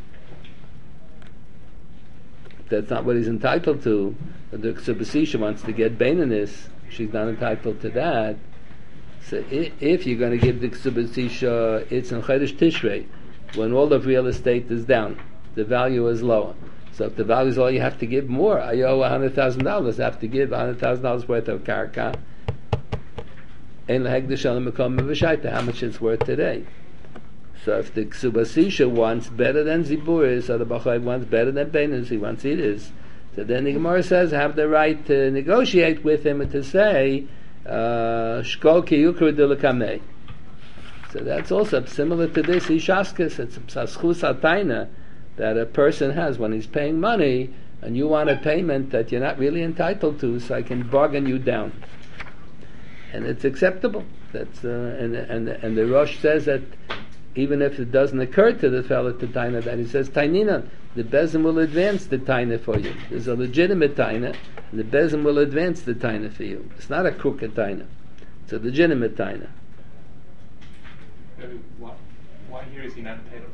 S1: that's not what he's entitled to. The Ksubasisha wants to get beininus, she's not entitled to that. So if, if you're going to give the Ksubasisha, it's in Chodesh Tishrei, when all of real estate is down, the value is lower. So if the value is low, you have to give more. I owe one hundred thousand dollars, I have to give one hundred thousand dollars worth of karka. How much it's worth today. So if the Ksubasisha wants better than Ziburis, or the Bachayv wants better than Beinus, he wants Idis, so then the Gemara says have the right to negotiate with him and to say, Shkol ki yukra dilakamei. So that's also similar to this Ishaskis. It's a schus ataina that a person has when he's paying money, and you want a payment that you're not really entitled to, so I can bargain you down, and it's acceptable. That's uh, and and and the Rosh says that even if it doesn't occur to the fellow to taina, that he says tainina, the bezin will advance the taina for you. There's a legitimate taina, and the bezin will advance the taina for you. It's not a crooked taina; it's a legitimate taina.
S5: Why, why here is he not entitled?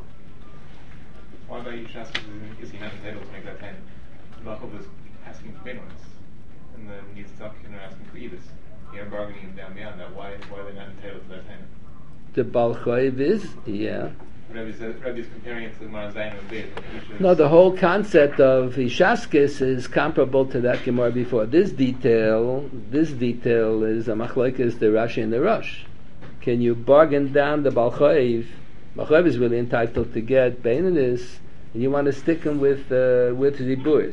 S5: Why by Yishas is he not entitled to make that taina? Bachov is asking for payments, and then he's talking or asking for Edis. You're bargaining him down beyond that. Why, why are they not entitled to that taina?
S1: The Balchayv is, yeah.
S5: Rebbe is comparing it to the Gemara Zayin of Beis.
S1: No, the whole concept of Ishaskis is comparable to that Gemara before. This detail, this detail is a machlokes the Rashi and the Rosh. Can you bargain down the Balchayv? Balchayv is really entitled to get Beinus, and you want to stick him with uh, with Ziburis.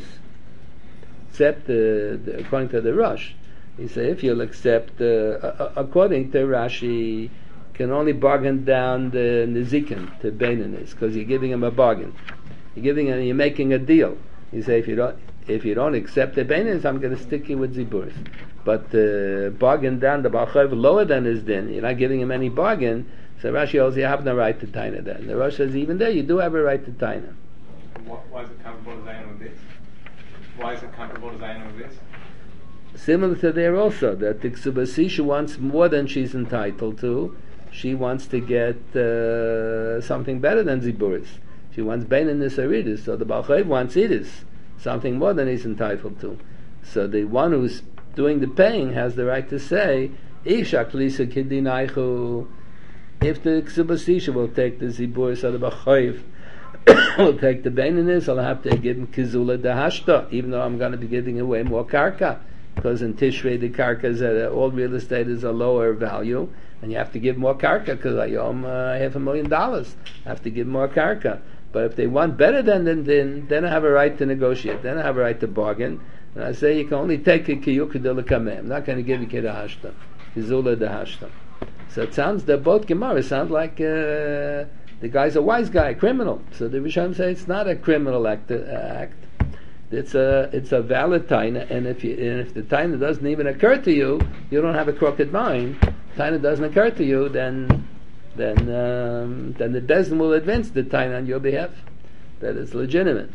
S1: Except uh, the, according to the Rosh, he say if you'll accept, uh, according to Rashi, can only bargain down the Nizikin to Beinus because you're giving him a bargain. You're giving him, you're making a deal. You say if you don't if you don't accept the Beinus, I'm going to stick you with Ziburis. But uh, bargain down the Balchayv lower than his din, you're not giving him any bargain. So Rashi holds you have no right to taina then. The Rosh says even there you do have a right to taina.
S5: Why, why is it comparable to Zayin of Beis? Why is it comparable to Zayin of Beis?
S1: Similar to there also, that the Ksubasisha wants more than she's entitled to. She wants to get uh, something better than Ziburis. She wants Beinus Aridis, so the Balchayv wants Idis, something more than he's entitled to. So the one who's doing the paying has the right to say, Ishak Lisa Kidinaichu. If the Ksubasisha will take the Ziburis of the Bachayv, will take the Beinus, I'll have to give him Kizula Dahashta, even though I'm going to be giving away more Karka. Because in Tishrei the Karka is at, all real estate is a lower value, and you have to give more Karka, because I owe them uh, half a million dollars. I have to give more Karka. But if they want better than then, then, then I have a right to negotiate, then I have a right to bargain. And I say you can only take a Kiyukadila Kameh. I'm not going to give you Kedahashta, Kizula Dahashta. So it sounds that both Gemara sound like uh, the guy's a wise guy, a criminal. So the Rishon say it's not a criminal act. Uh, act. It's a it's a valid taina, and if you and if the taina doesn't even occur to you, you don't have a crooked mind. Taina doesn't occur to you, then then um, then the bezin will advance the taina on your behalf. That is legitimate.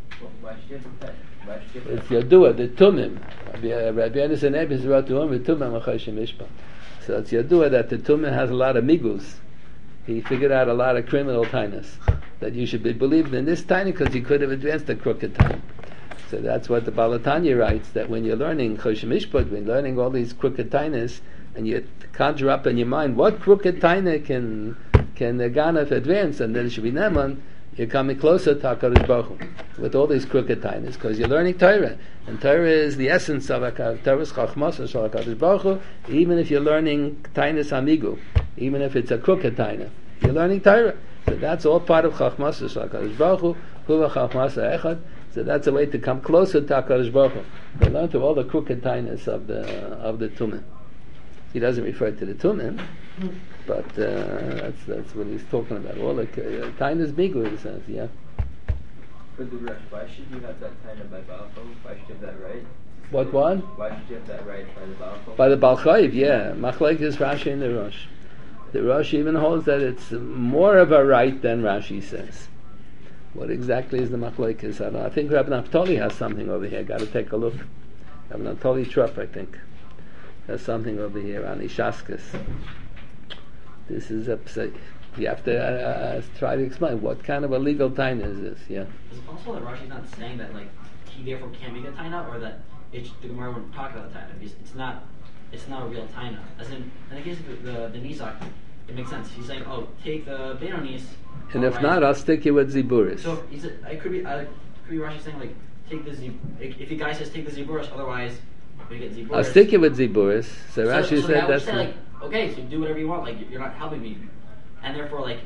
S1: It's Yadua, the Tumim. Rabbi Anderson Ebis wrote to him with Tumim Achashim Mishpat. So it's Yadua that the Tumim has a lot of migus. He figured out a lot of criminal tainas. That you should be believed in this taina because he could have advanced the crooked taina. So that's what the Balatanya writes, that when you're learning Choshim Mishpat, when you're learning all these crooked tainas, and you conjure up in your mind, what crooked taina can can the Ganef advance, and then it should be Neman, you're coming closer to HaKadosh Baruch Hu with all these crooked tainas, because you're learning Torah, and Torah is the essence of HaKadosh, Torah's Chachmas of HaKadosh Baruch Hu, even if you're learning tainas Amigu, even if it's a crooked taina, you're learning Torah. So that's all part of Chachmas of HaKadosh Baruch Hu, Huva Chachmas Echad. So that's a way to come closer to HaKadosh Baruch Hu. They learn to all the crooked tainas of the of the Tumim. He doesn't refer to the Tumim, but uh, that's that's what he's talking about. All the uh, tainas migu, he says, yeah.
S6: For the Rosh, why should you have that taina by Balchayv? Why should you have that right?
S1: What one?
S6: Why should you have that right by the Balchayv?
S1: By the Balchayv, yeah. Machlek is Rashi and the Rosh. The Rosh even holds that it's more of a right than Rashi says. What exactly is the machlokes? I don't know. I think Rabbi Naftali has something over here. Got to take a look. Rabbi Naftali Trupp, I think, has something over here on Ishaskas. This is a. You have to uh, uh, try to explain what kind of a legal taina is this. Yeah.
S2: Is it possible that Rashi's not saying that like he therefore can't make a taina, or that it, the Gemara wouldn't talk about a taina because it's not it's not a real taina? As in, in the case of the the, the Nisak, it makes sense. He's saying, oh, take the Beinonis.
S1: And if not, I'll stick you with Ziburis.
S2: So is it, I could be, I could be Rashi saying like, take the Zib. If the guy says take the Ziburis, otherwise we get Ziburis.
S1: I'll stick you with Ziburis. So, so Rashi
S2: so
S1: said
S2: that
S1: that's
S2: would say, like, okay, so do whatever you want. Like you're not helping me, and therefore like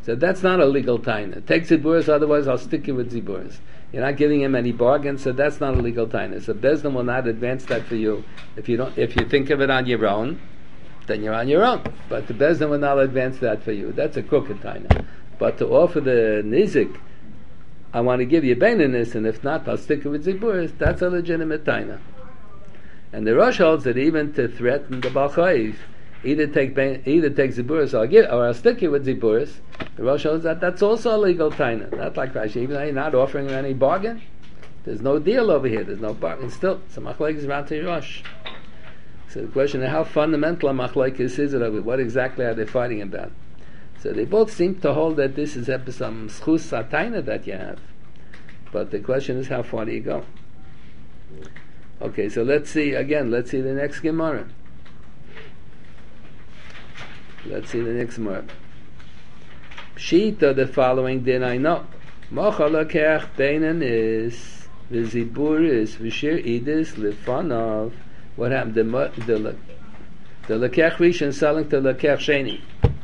S1: So that's not a legal taina. Take ziburis, otherwise I'll stick you with ziburis. You're not giving him any bargain, so that's not a legal taina. So Bezdin will not advance that for you. If you don't, if you think of it on your own, then you're on your own. But the Bezdin will not advance that for you. That's a crooked taina. But to offer the nizik, I want to give you baininess, and if not, I'll stick it with ziburis, that's a legitimate taina. And the Rosh holds that even to threaten the Baal Chayiv, either take either take ziburis or I'll give, or I'll stick you with ziburis. The Rosh holds that that's also a legal taina. Not like Rashi, even though you're not offering him any bargain. There's no deal over here. There's no bargain. Still, so machlokes is around to Rosh. So the question is how fundamental a machlokes is it? Over what exactly are they fighting about? So they both seem to hold that this is some schus taina that you have. But the question is how far do you go? Okay, so let's see again. Let's see the next Gemara. Let's see the next Gemara. Pshita, the following din I know. Mocha lakech beinan is v'zibur is v'shir idis lefanav. What happened? The the the lakech rishon selling to lakech sheni.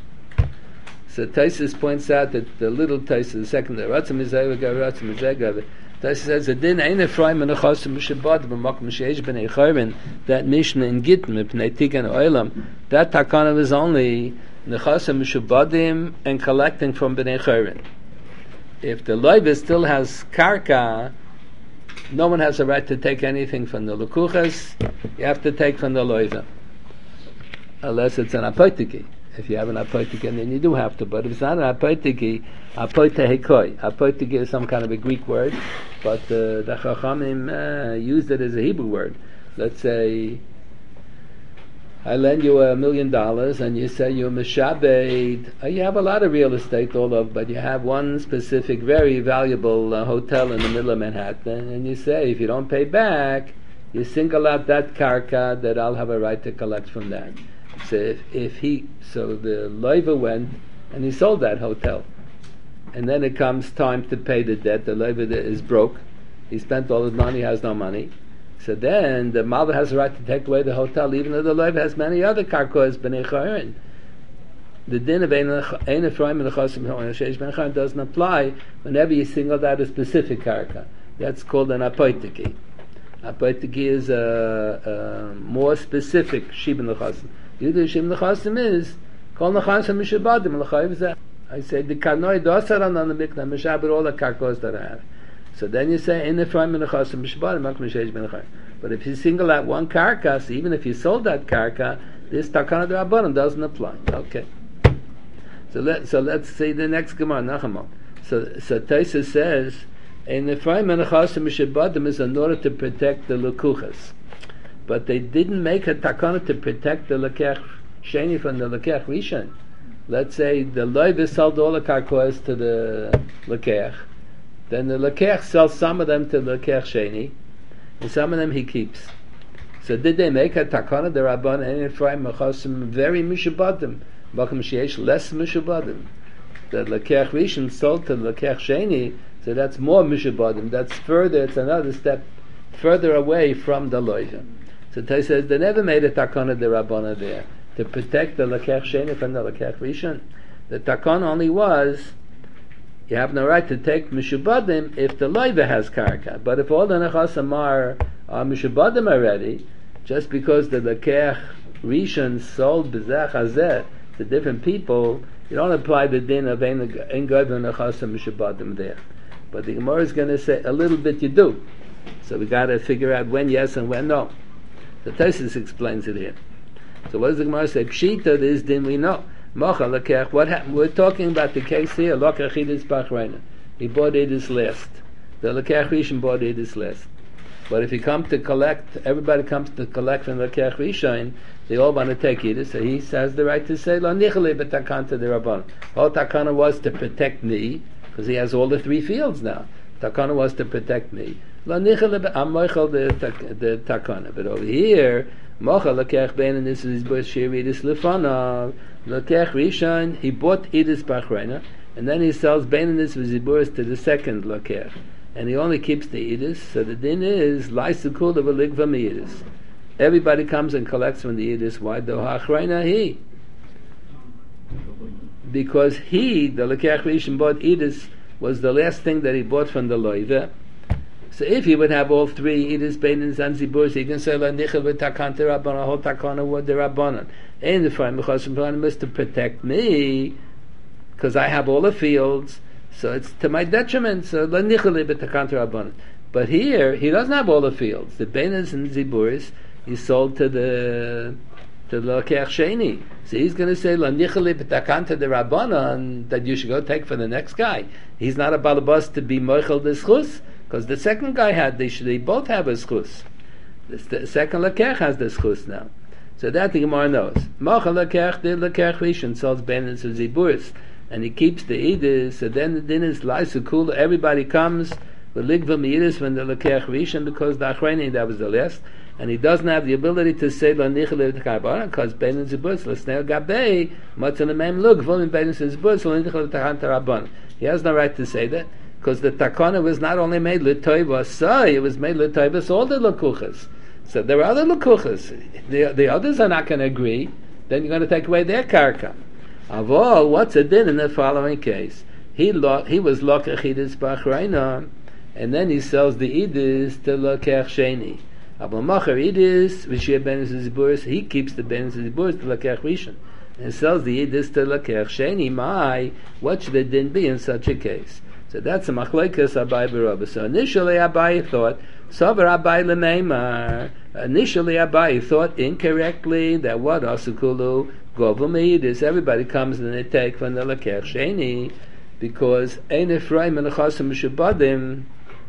S1: So Taisus points out that the little Taisus, the second, the Ratzim Mizayva Ratzim Mizayva. Taisus says the din ain't Ephraim and Achasim Mishabad b'makom sheish b'nei chayrin. That Mishnah in Gittim b'nei Tigan Oilam. That takana is only Nechasim Mishabadim and collecting from b'nei chayrin. If the loiva still has karka, no one has a right to take anything from the lukuchas. You have to take from the loiva, unless it's an apoitiki. If you have an apoitiki, then you do have to. But if it's not an apoitiki, apoitehekoi. Apoitiki is some kind of a Greek word, but uh, the Chachamim uh, used it as a Hebrew word. Let's say I lend you a million dollars, and you say you're mishabed. Uh, you have a lot of real estate all over, but you have one specific, very valuable uh, hotel in the middle of Manhattan, and you say if you don't pay back, you single out that karka that I'll have a right to collect from that. So if, if he, so the loiva went and he sold that hotel, and then it comes time to pay the debt. The loiva is broke. He spent all his money, he has no money. So then the malva has a right to take away the hotel, even though the loiva has many other karkos b'nei chayrin. The din of ein Ephraim and Achasim sheish b'nei chayrin doesn't apply whenever you singled out a specific karka. That's called an apoitiki. Apoitiki is a, a more specific shibin l'chasim. Usually shibin l'chasim is kol l'chasim mishabadim l'chayiv zeh. I say the karnoi dosaran on the mikna mishabed all the karkos that I have. So then you say in Ephraim and Achasim mishabadim makom sheish b'nei chayrin. But if you single out one karka, so even if you sold that karka, this takana d'rabbanan doesn't apply. Okay. So let so let's see the next Gemara Nachamon. So so Taisa says in Ephraim and Achasim mishabadim is in order to protect the lukuchas. But they didn't make a takana to protect the lekech sheni from the lekech rishon. Let's say the loiva sold all the karkoas to the lekech, then the lekech sells some of them to the lekech sheni, and some of them he keeps. So did they make a takana the rabban and Ephraim Achasim very mishabadim, makom sheyesh less mishabadim? The lekech rishon sold to the lekech sheni, so that's more mishabadim. That's further. It's another step further away from the loiva. So Tay says they never made a takana de Rabbana there to protect the lekech sheni from the lekech rishon. The takana only was you have no right to take mishubadim if the loiva has karka. But if all the nechasim are, are mishubadim already, just because the lekech rishon sold b'zeh hazeh to different people, you don't apply the din of ein goyim nechasim mishubadim there. But the Gemara is going to say a little bit you do. So we got to figure out when yes and when no. The Taisus explains it here. So what does the Gemara say? Pshita, this din we know. Mocha lekech. What happened? We're talking about the case here. Lokech idis bachreina. He bought idis last. The lekech rishon bought idis last. But if he comes to collect, everybody comes to collect from the lekech rishon. They all want to take idis. So he has the right to say lo nichale b'takanta de rabban. All takana was to protect me because he has all the three fields now. Takana was to protect me. I'm moichel the takana, but over here, mochel lekech bein this is bus shiridis lefanav lekech rishon. He bought idis bachreina, and then he sells bein this viziburis to the second lekech, and he only keeps the idis. So the din is laisukul of a ligva idis. Everybody comes and collects from the idis. Why do hachreina he? because he, the Lekech Rishon, bought Edis, was the last thing that he bought from the Loiva. So if he would have all three, Edis, Beinin, and Zibur, he can say, La Nichel v'Takante Rabbanon, whole Takana word the Rabbanon. And the Frame Mechosim is to protect me, because I have all the fields, so it's to my detriment. So La Nichel v'Takante Rabbanon. But here, he doesn't have all the fields. The Beinin and Ziburis, he sold to the to the Lekech Sheni. So he's going to say, La Nicheli B'Takanta de Rabbanan, that you should go take for the next guy. He's not a balabas to be Moichel de Schus, because the second guy had, they should they both have a Schus. The second Lekech has the Schus now. So that the Gemara knows. Mochel Lekech, the Lekech Rishon, sells Benin to Ziburis, and he keeps the Edis, so then the din is Laisukula, everybody comes, the Ligva Meidis when the Lekech Rishon, because the Achreni, that was the last, and he doesn't have the ability to say La Nichel V'Takarbana because Beinin Zibus L'Snei Gabei Matzah Mem Lug V'Lim Beinin Zibus La Nichel V'Takarbana. He has no right to say that because the Takana was not only made L'Toiva Sai, it was made L'Toivas all the L'Kuchas. So there are other L'Kuchas. The the others are not going to agree. Then you're going to take away their karka. Of all, what's a din in the following case? He lo- he was Lokech Idis B'Achreina, and then he sells the Idis to Lokech Sheni. Abamacher Idis, V'shir Ben Ziburis, he keeps the Ben Ziburis to Lekech Rishon and sells the Idis to Lekech Sheni. My, what should it then be in such a case? So that's a Machlekes Abai B'Rabba. So initially Abai thought, Savar Abai L'Meimar. Initially Abai thought incorrectly that what Asukulu Govum Idis, everybody comes and they take from the Lekech Sheni because Ein Ephraim and Chasim Shabadim.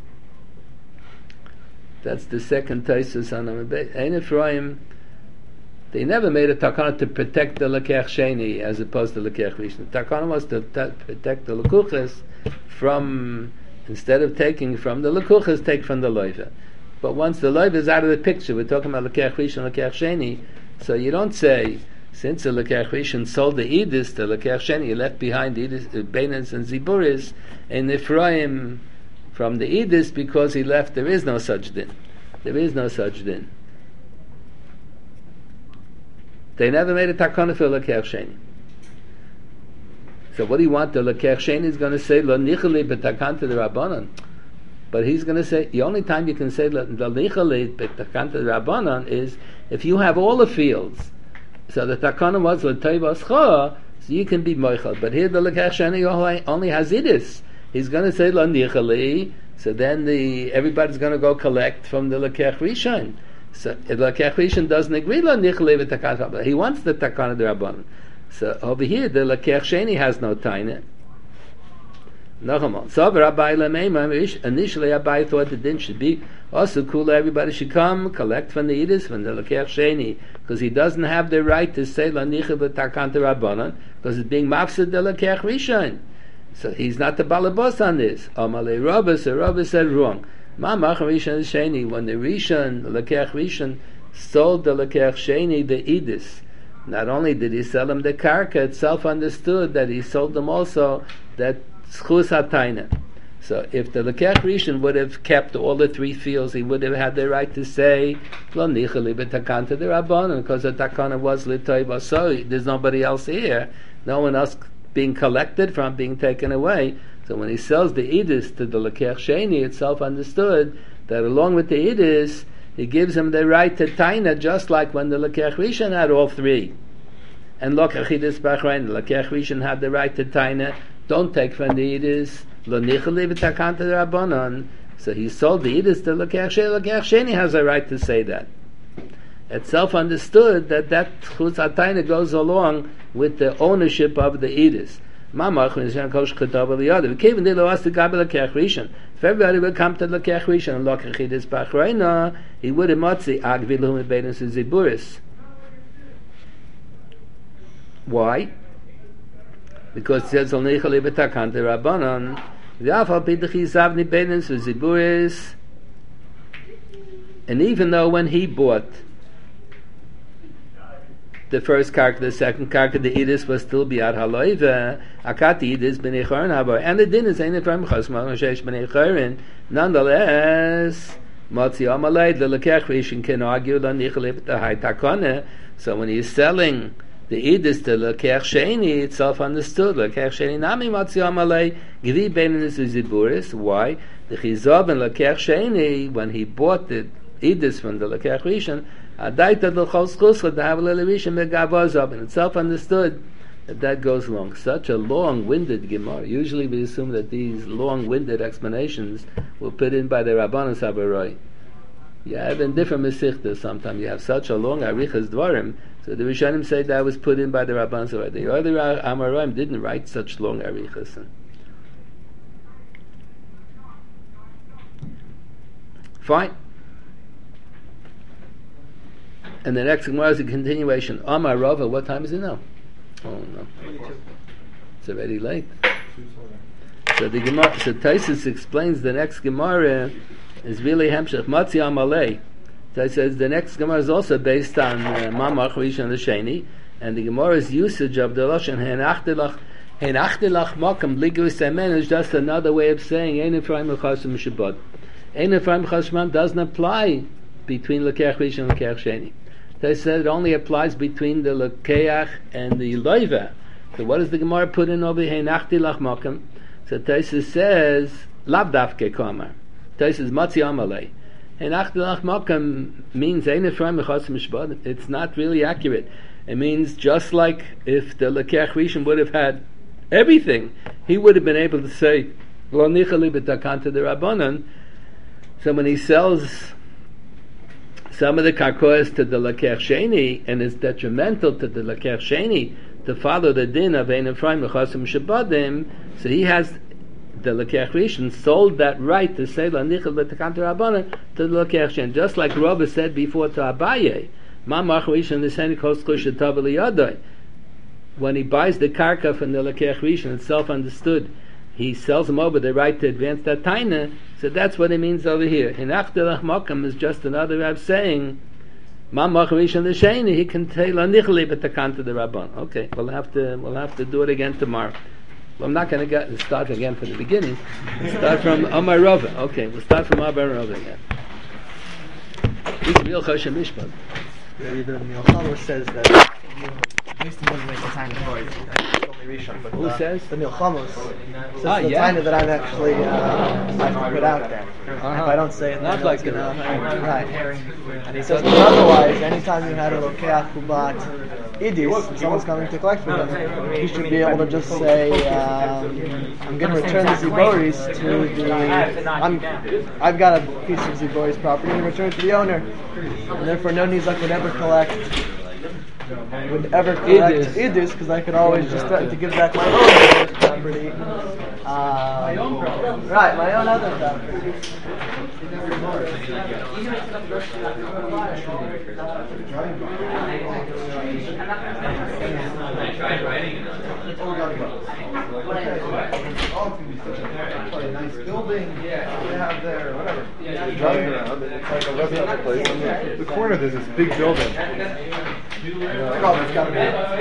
S1: That's the second Taisus on Amabay. Ein Ephraim, they never made a takana to protect the Lekech Sheni as opposed to Lekech Rishon. The takana was to t- protect the Lekuchas from, instead of taking from the Lekuchas, take from the Loiva. But once the Loiva is out of the picture, we're talking about Lekech Rishon, Lekech Sheni, so you don't say, since the Lekech Rishon sold the Edis to Lekech Sheni, he left behind the Edis, uh, Beinans and Ziburis, and Ephraim from the Edis because he left, there is no such din. There is no such din. They never made a takana for Lekech Sheni. So what do you want? The Lekech Sheni is going to say, Lo nichali b'takanta de Rabbanan. But he's going to say, the only time you can say Lo nichali b'takanta de Rabbanan is if you have all the fields. So the takana was L'toivascha, so you can be moichel. But here the Lekech Sheni only has Edis. He's going to say Lo Nichali, so then the everybody's going to go collect from the Lekech Rishon. So the Lekech Rishon doesn't agree Lo Nichali with Takana. He wants the Takana de Rabbanan. So over here the Lekech Sheni has no taina. Nochamal. So Rabbi Lameim, initially Rabbi thought the din should be also cool. Everybody should come collect from the Edis from the Lekech Sheni because he doesn't have the right to say Lo Nichali with Takana de Rabbanan because it's being mafsed the Lekech Rishon. So he's not the balabos on this. Amalei Rabba, so Rabba said wrong. Mamach Rishon Sheni, when the Rishon, the Lekech Rishon, sold the Lekech Sheni, the Edis, not only did he sell him the karka, itself understood that he sold them also that schus hatayna. So if the Lekech Rishon would have kept all the three fields, he would have had the right to say, Lo nichali b'takanta de Rabbanan, because the takana was l'toiva. So there's nobody else here, no one else being collected from, being taken away. So when he sells the Edis to the Lekech Sheni, itself understood that along with the Edis, he gives him the right to taina, just like when the Lekech Rishon had all three. And Lokech Edis B'Achrein, the Lekech Rishon had the right to taina, don't take from the Edis, Lo Nichali V'Takanta Rabbanan. So he sold the Edis to Lekech Sheni. Lekech Sheni has a right to say that. Itself understood that that chutz hatayna goes along with the ownership of the Edis. If everybody would come to Lekech Rishon and Lokech Edis B'Achreina, he would have motzi agvilu mebenis ziburis. Why? Because it says Al Nichali B'Takanta Rabbanan. V'afal Pidchi Zavni Benis Ziburis. And even though when he bought the first karka, the second karka, the Edis was still biad haloiva. Akati Edis b'nei chorin habar, and the din is ein ephraim chasmal sheish b'nei chorin. Nonetheless, motzi amalei the Lekech Rishon can argue la nichali b'tahai takana. So when he's selling The idis to lekech sheini, it's self-understood. Lekech sheini nami matzi amalei gvi beininus uziburis. Why? The chizov and lekech sheini, when he bought the idis from the lekech rishon, adaita l'chol schuscha d'havel l'rishon megavozov, and it's self-understood that that goes along. Such a long-winded Gemara. Usually we assume that these long-winded explanations were put in by the Rabbanan Sabaroi. You have in different Mesichtas sometimes. You have such a long Arichas Dvarim, so the Rishonim say that was put in by the Rabbanan Sabaroi. The other Amoraim didn't write such long Arichas. Fine. And the next Gemara is a continuation. Amar Rava, what time is it now? Oh no, it's already late. So the Gemara, so Taisus explains the next Gemara is really Hemshech Matzi Amalei. Taisus says the next Gemara is also based on Mamach Rishon L'Sheni, and the Gemara's usage of the lashon Henachtelach Henachtelach Makam Ligus Semen is just another way of saying Ein Ephraim L'Chashem Shabbat. Ein Ephraim L'Chashem doesn't apply between Lekech Rishon and Lekech Sheni. They said it only applies between the Lekeach and the Loiva. So what does the Gemara put in over here? Nachti lach makam. So Taisus says, Lav davke kamar. Taisus matzi amalei. Nachti lach makam means ein Ephraim mechas mishbad. It's not really accurate. It means just like if the Lekeach Rishon would have had everything, he would have been able to say, Lo nichali b'takanta de Rabbanan. So when he sells some of the karkoas to the Lekech Sheni, and it's detrimental to the Lekech Sheni to follow the din of Ein Ephraim Mechasim Shabadim, so he has, the Lekech Rishon sold that right to say La Nichel B'Takant Rabbanan to the Lekech Sheni. Just like Rava said before to Abaye, Ma Mach Rishon L'Seni Kos Chush Shetav L'Yadai. When he buys the karka from the Lekech Rishon, it's self-understood. He sells him over the right to advance that taina. So that's what it means over here. Hinachtelach makam is just another way of saying Ma Rishon L'Sheni. He can tell Anichli b'takanta the Rabban. Okay, we'll have to we'll have to do it again tomorrow. Well, I'm not going to start again from the beginning. Start from Amar Rava. Okay, we'll start from Amar Rava again. This is real Choshen Mishpat.
S3: The Milchama says that at least he doesn't make the time for it. But
S1: Who
S3: uh,
S1: says?
S3: The Milchamos says
S1: Ah,
S3: the
S1: yeah.
S3: time that I'm actually uh, I put out there.
S1: Uh-huh.
S3: If I don't say it,
S1: Not
S3: then
S1: like
S3: it's gonna,
S1: the-
S3: right. And he says, but otherwise, anytime you had a Lokeach who bought Idis, and someone's coming to collect from him, he should be able to just say, um, I'm going to return the Ziboris to the, I'm, I've got a piece of Ziboris property and return it to the owner. And therefore no Nizak would ever collect would ever collect Idis, because I could always just threaten to give back my own Ziboris property. Um, right, my own other property.
S7: Nice building, yeah, they have their whatever. You're driving around, it's like a residential place. On the, the corner, there's this big building. Oh, it's got to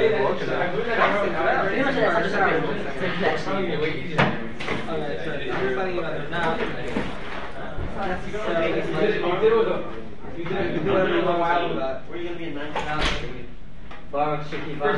S2: You can do whatever you want about. Where are you going to be in nine? First you did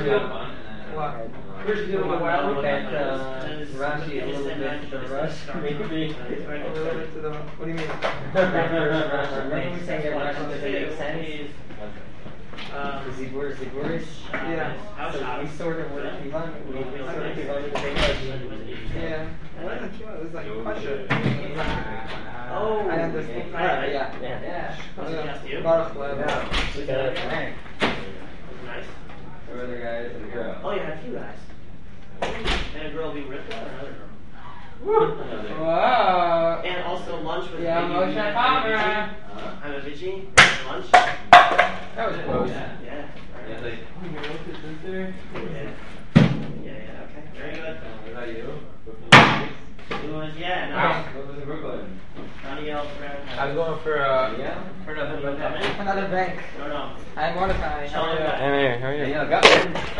S2: a while with that Rashi a little bit to the rush. What do you mean? When we say that Rashi doesn't make sense, Zibur, Ziburis, yeah. So we sort of were Kivan, we sort of Kivan with the big yeah. It was like a question. Oh, I understand. Yeah, yeah. Yeah. Baruch level. Yeah. Nice. There were other guys and a girl. Oh, yeah, a few guys. And a girl being ripped out, or another girl? Wow. And also lunch with yeah, Moshe Palmer. I'm a Vici. Lunch. That was it. Oh, yeah. Yeah. Yeah, like, oh, you wrote this in there? Yeah. Yeah, yeah, okay. Very good. Uh, what about you? It was, yeah, nice. What was in Brooklyn? None else around. I'm going for, uh, yeah? For another bank. Another bank. No, no. I'm Mordecai. How are you? How are you? Yeah, got one.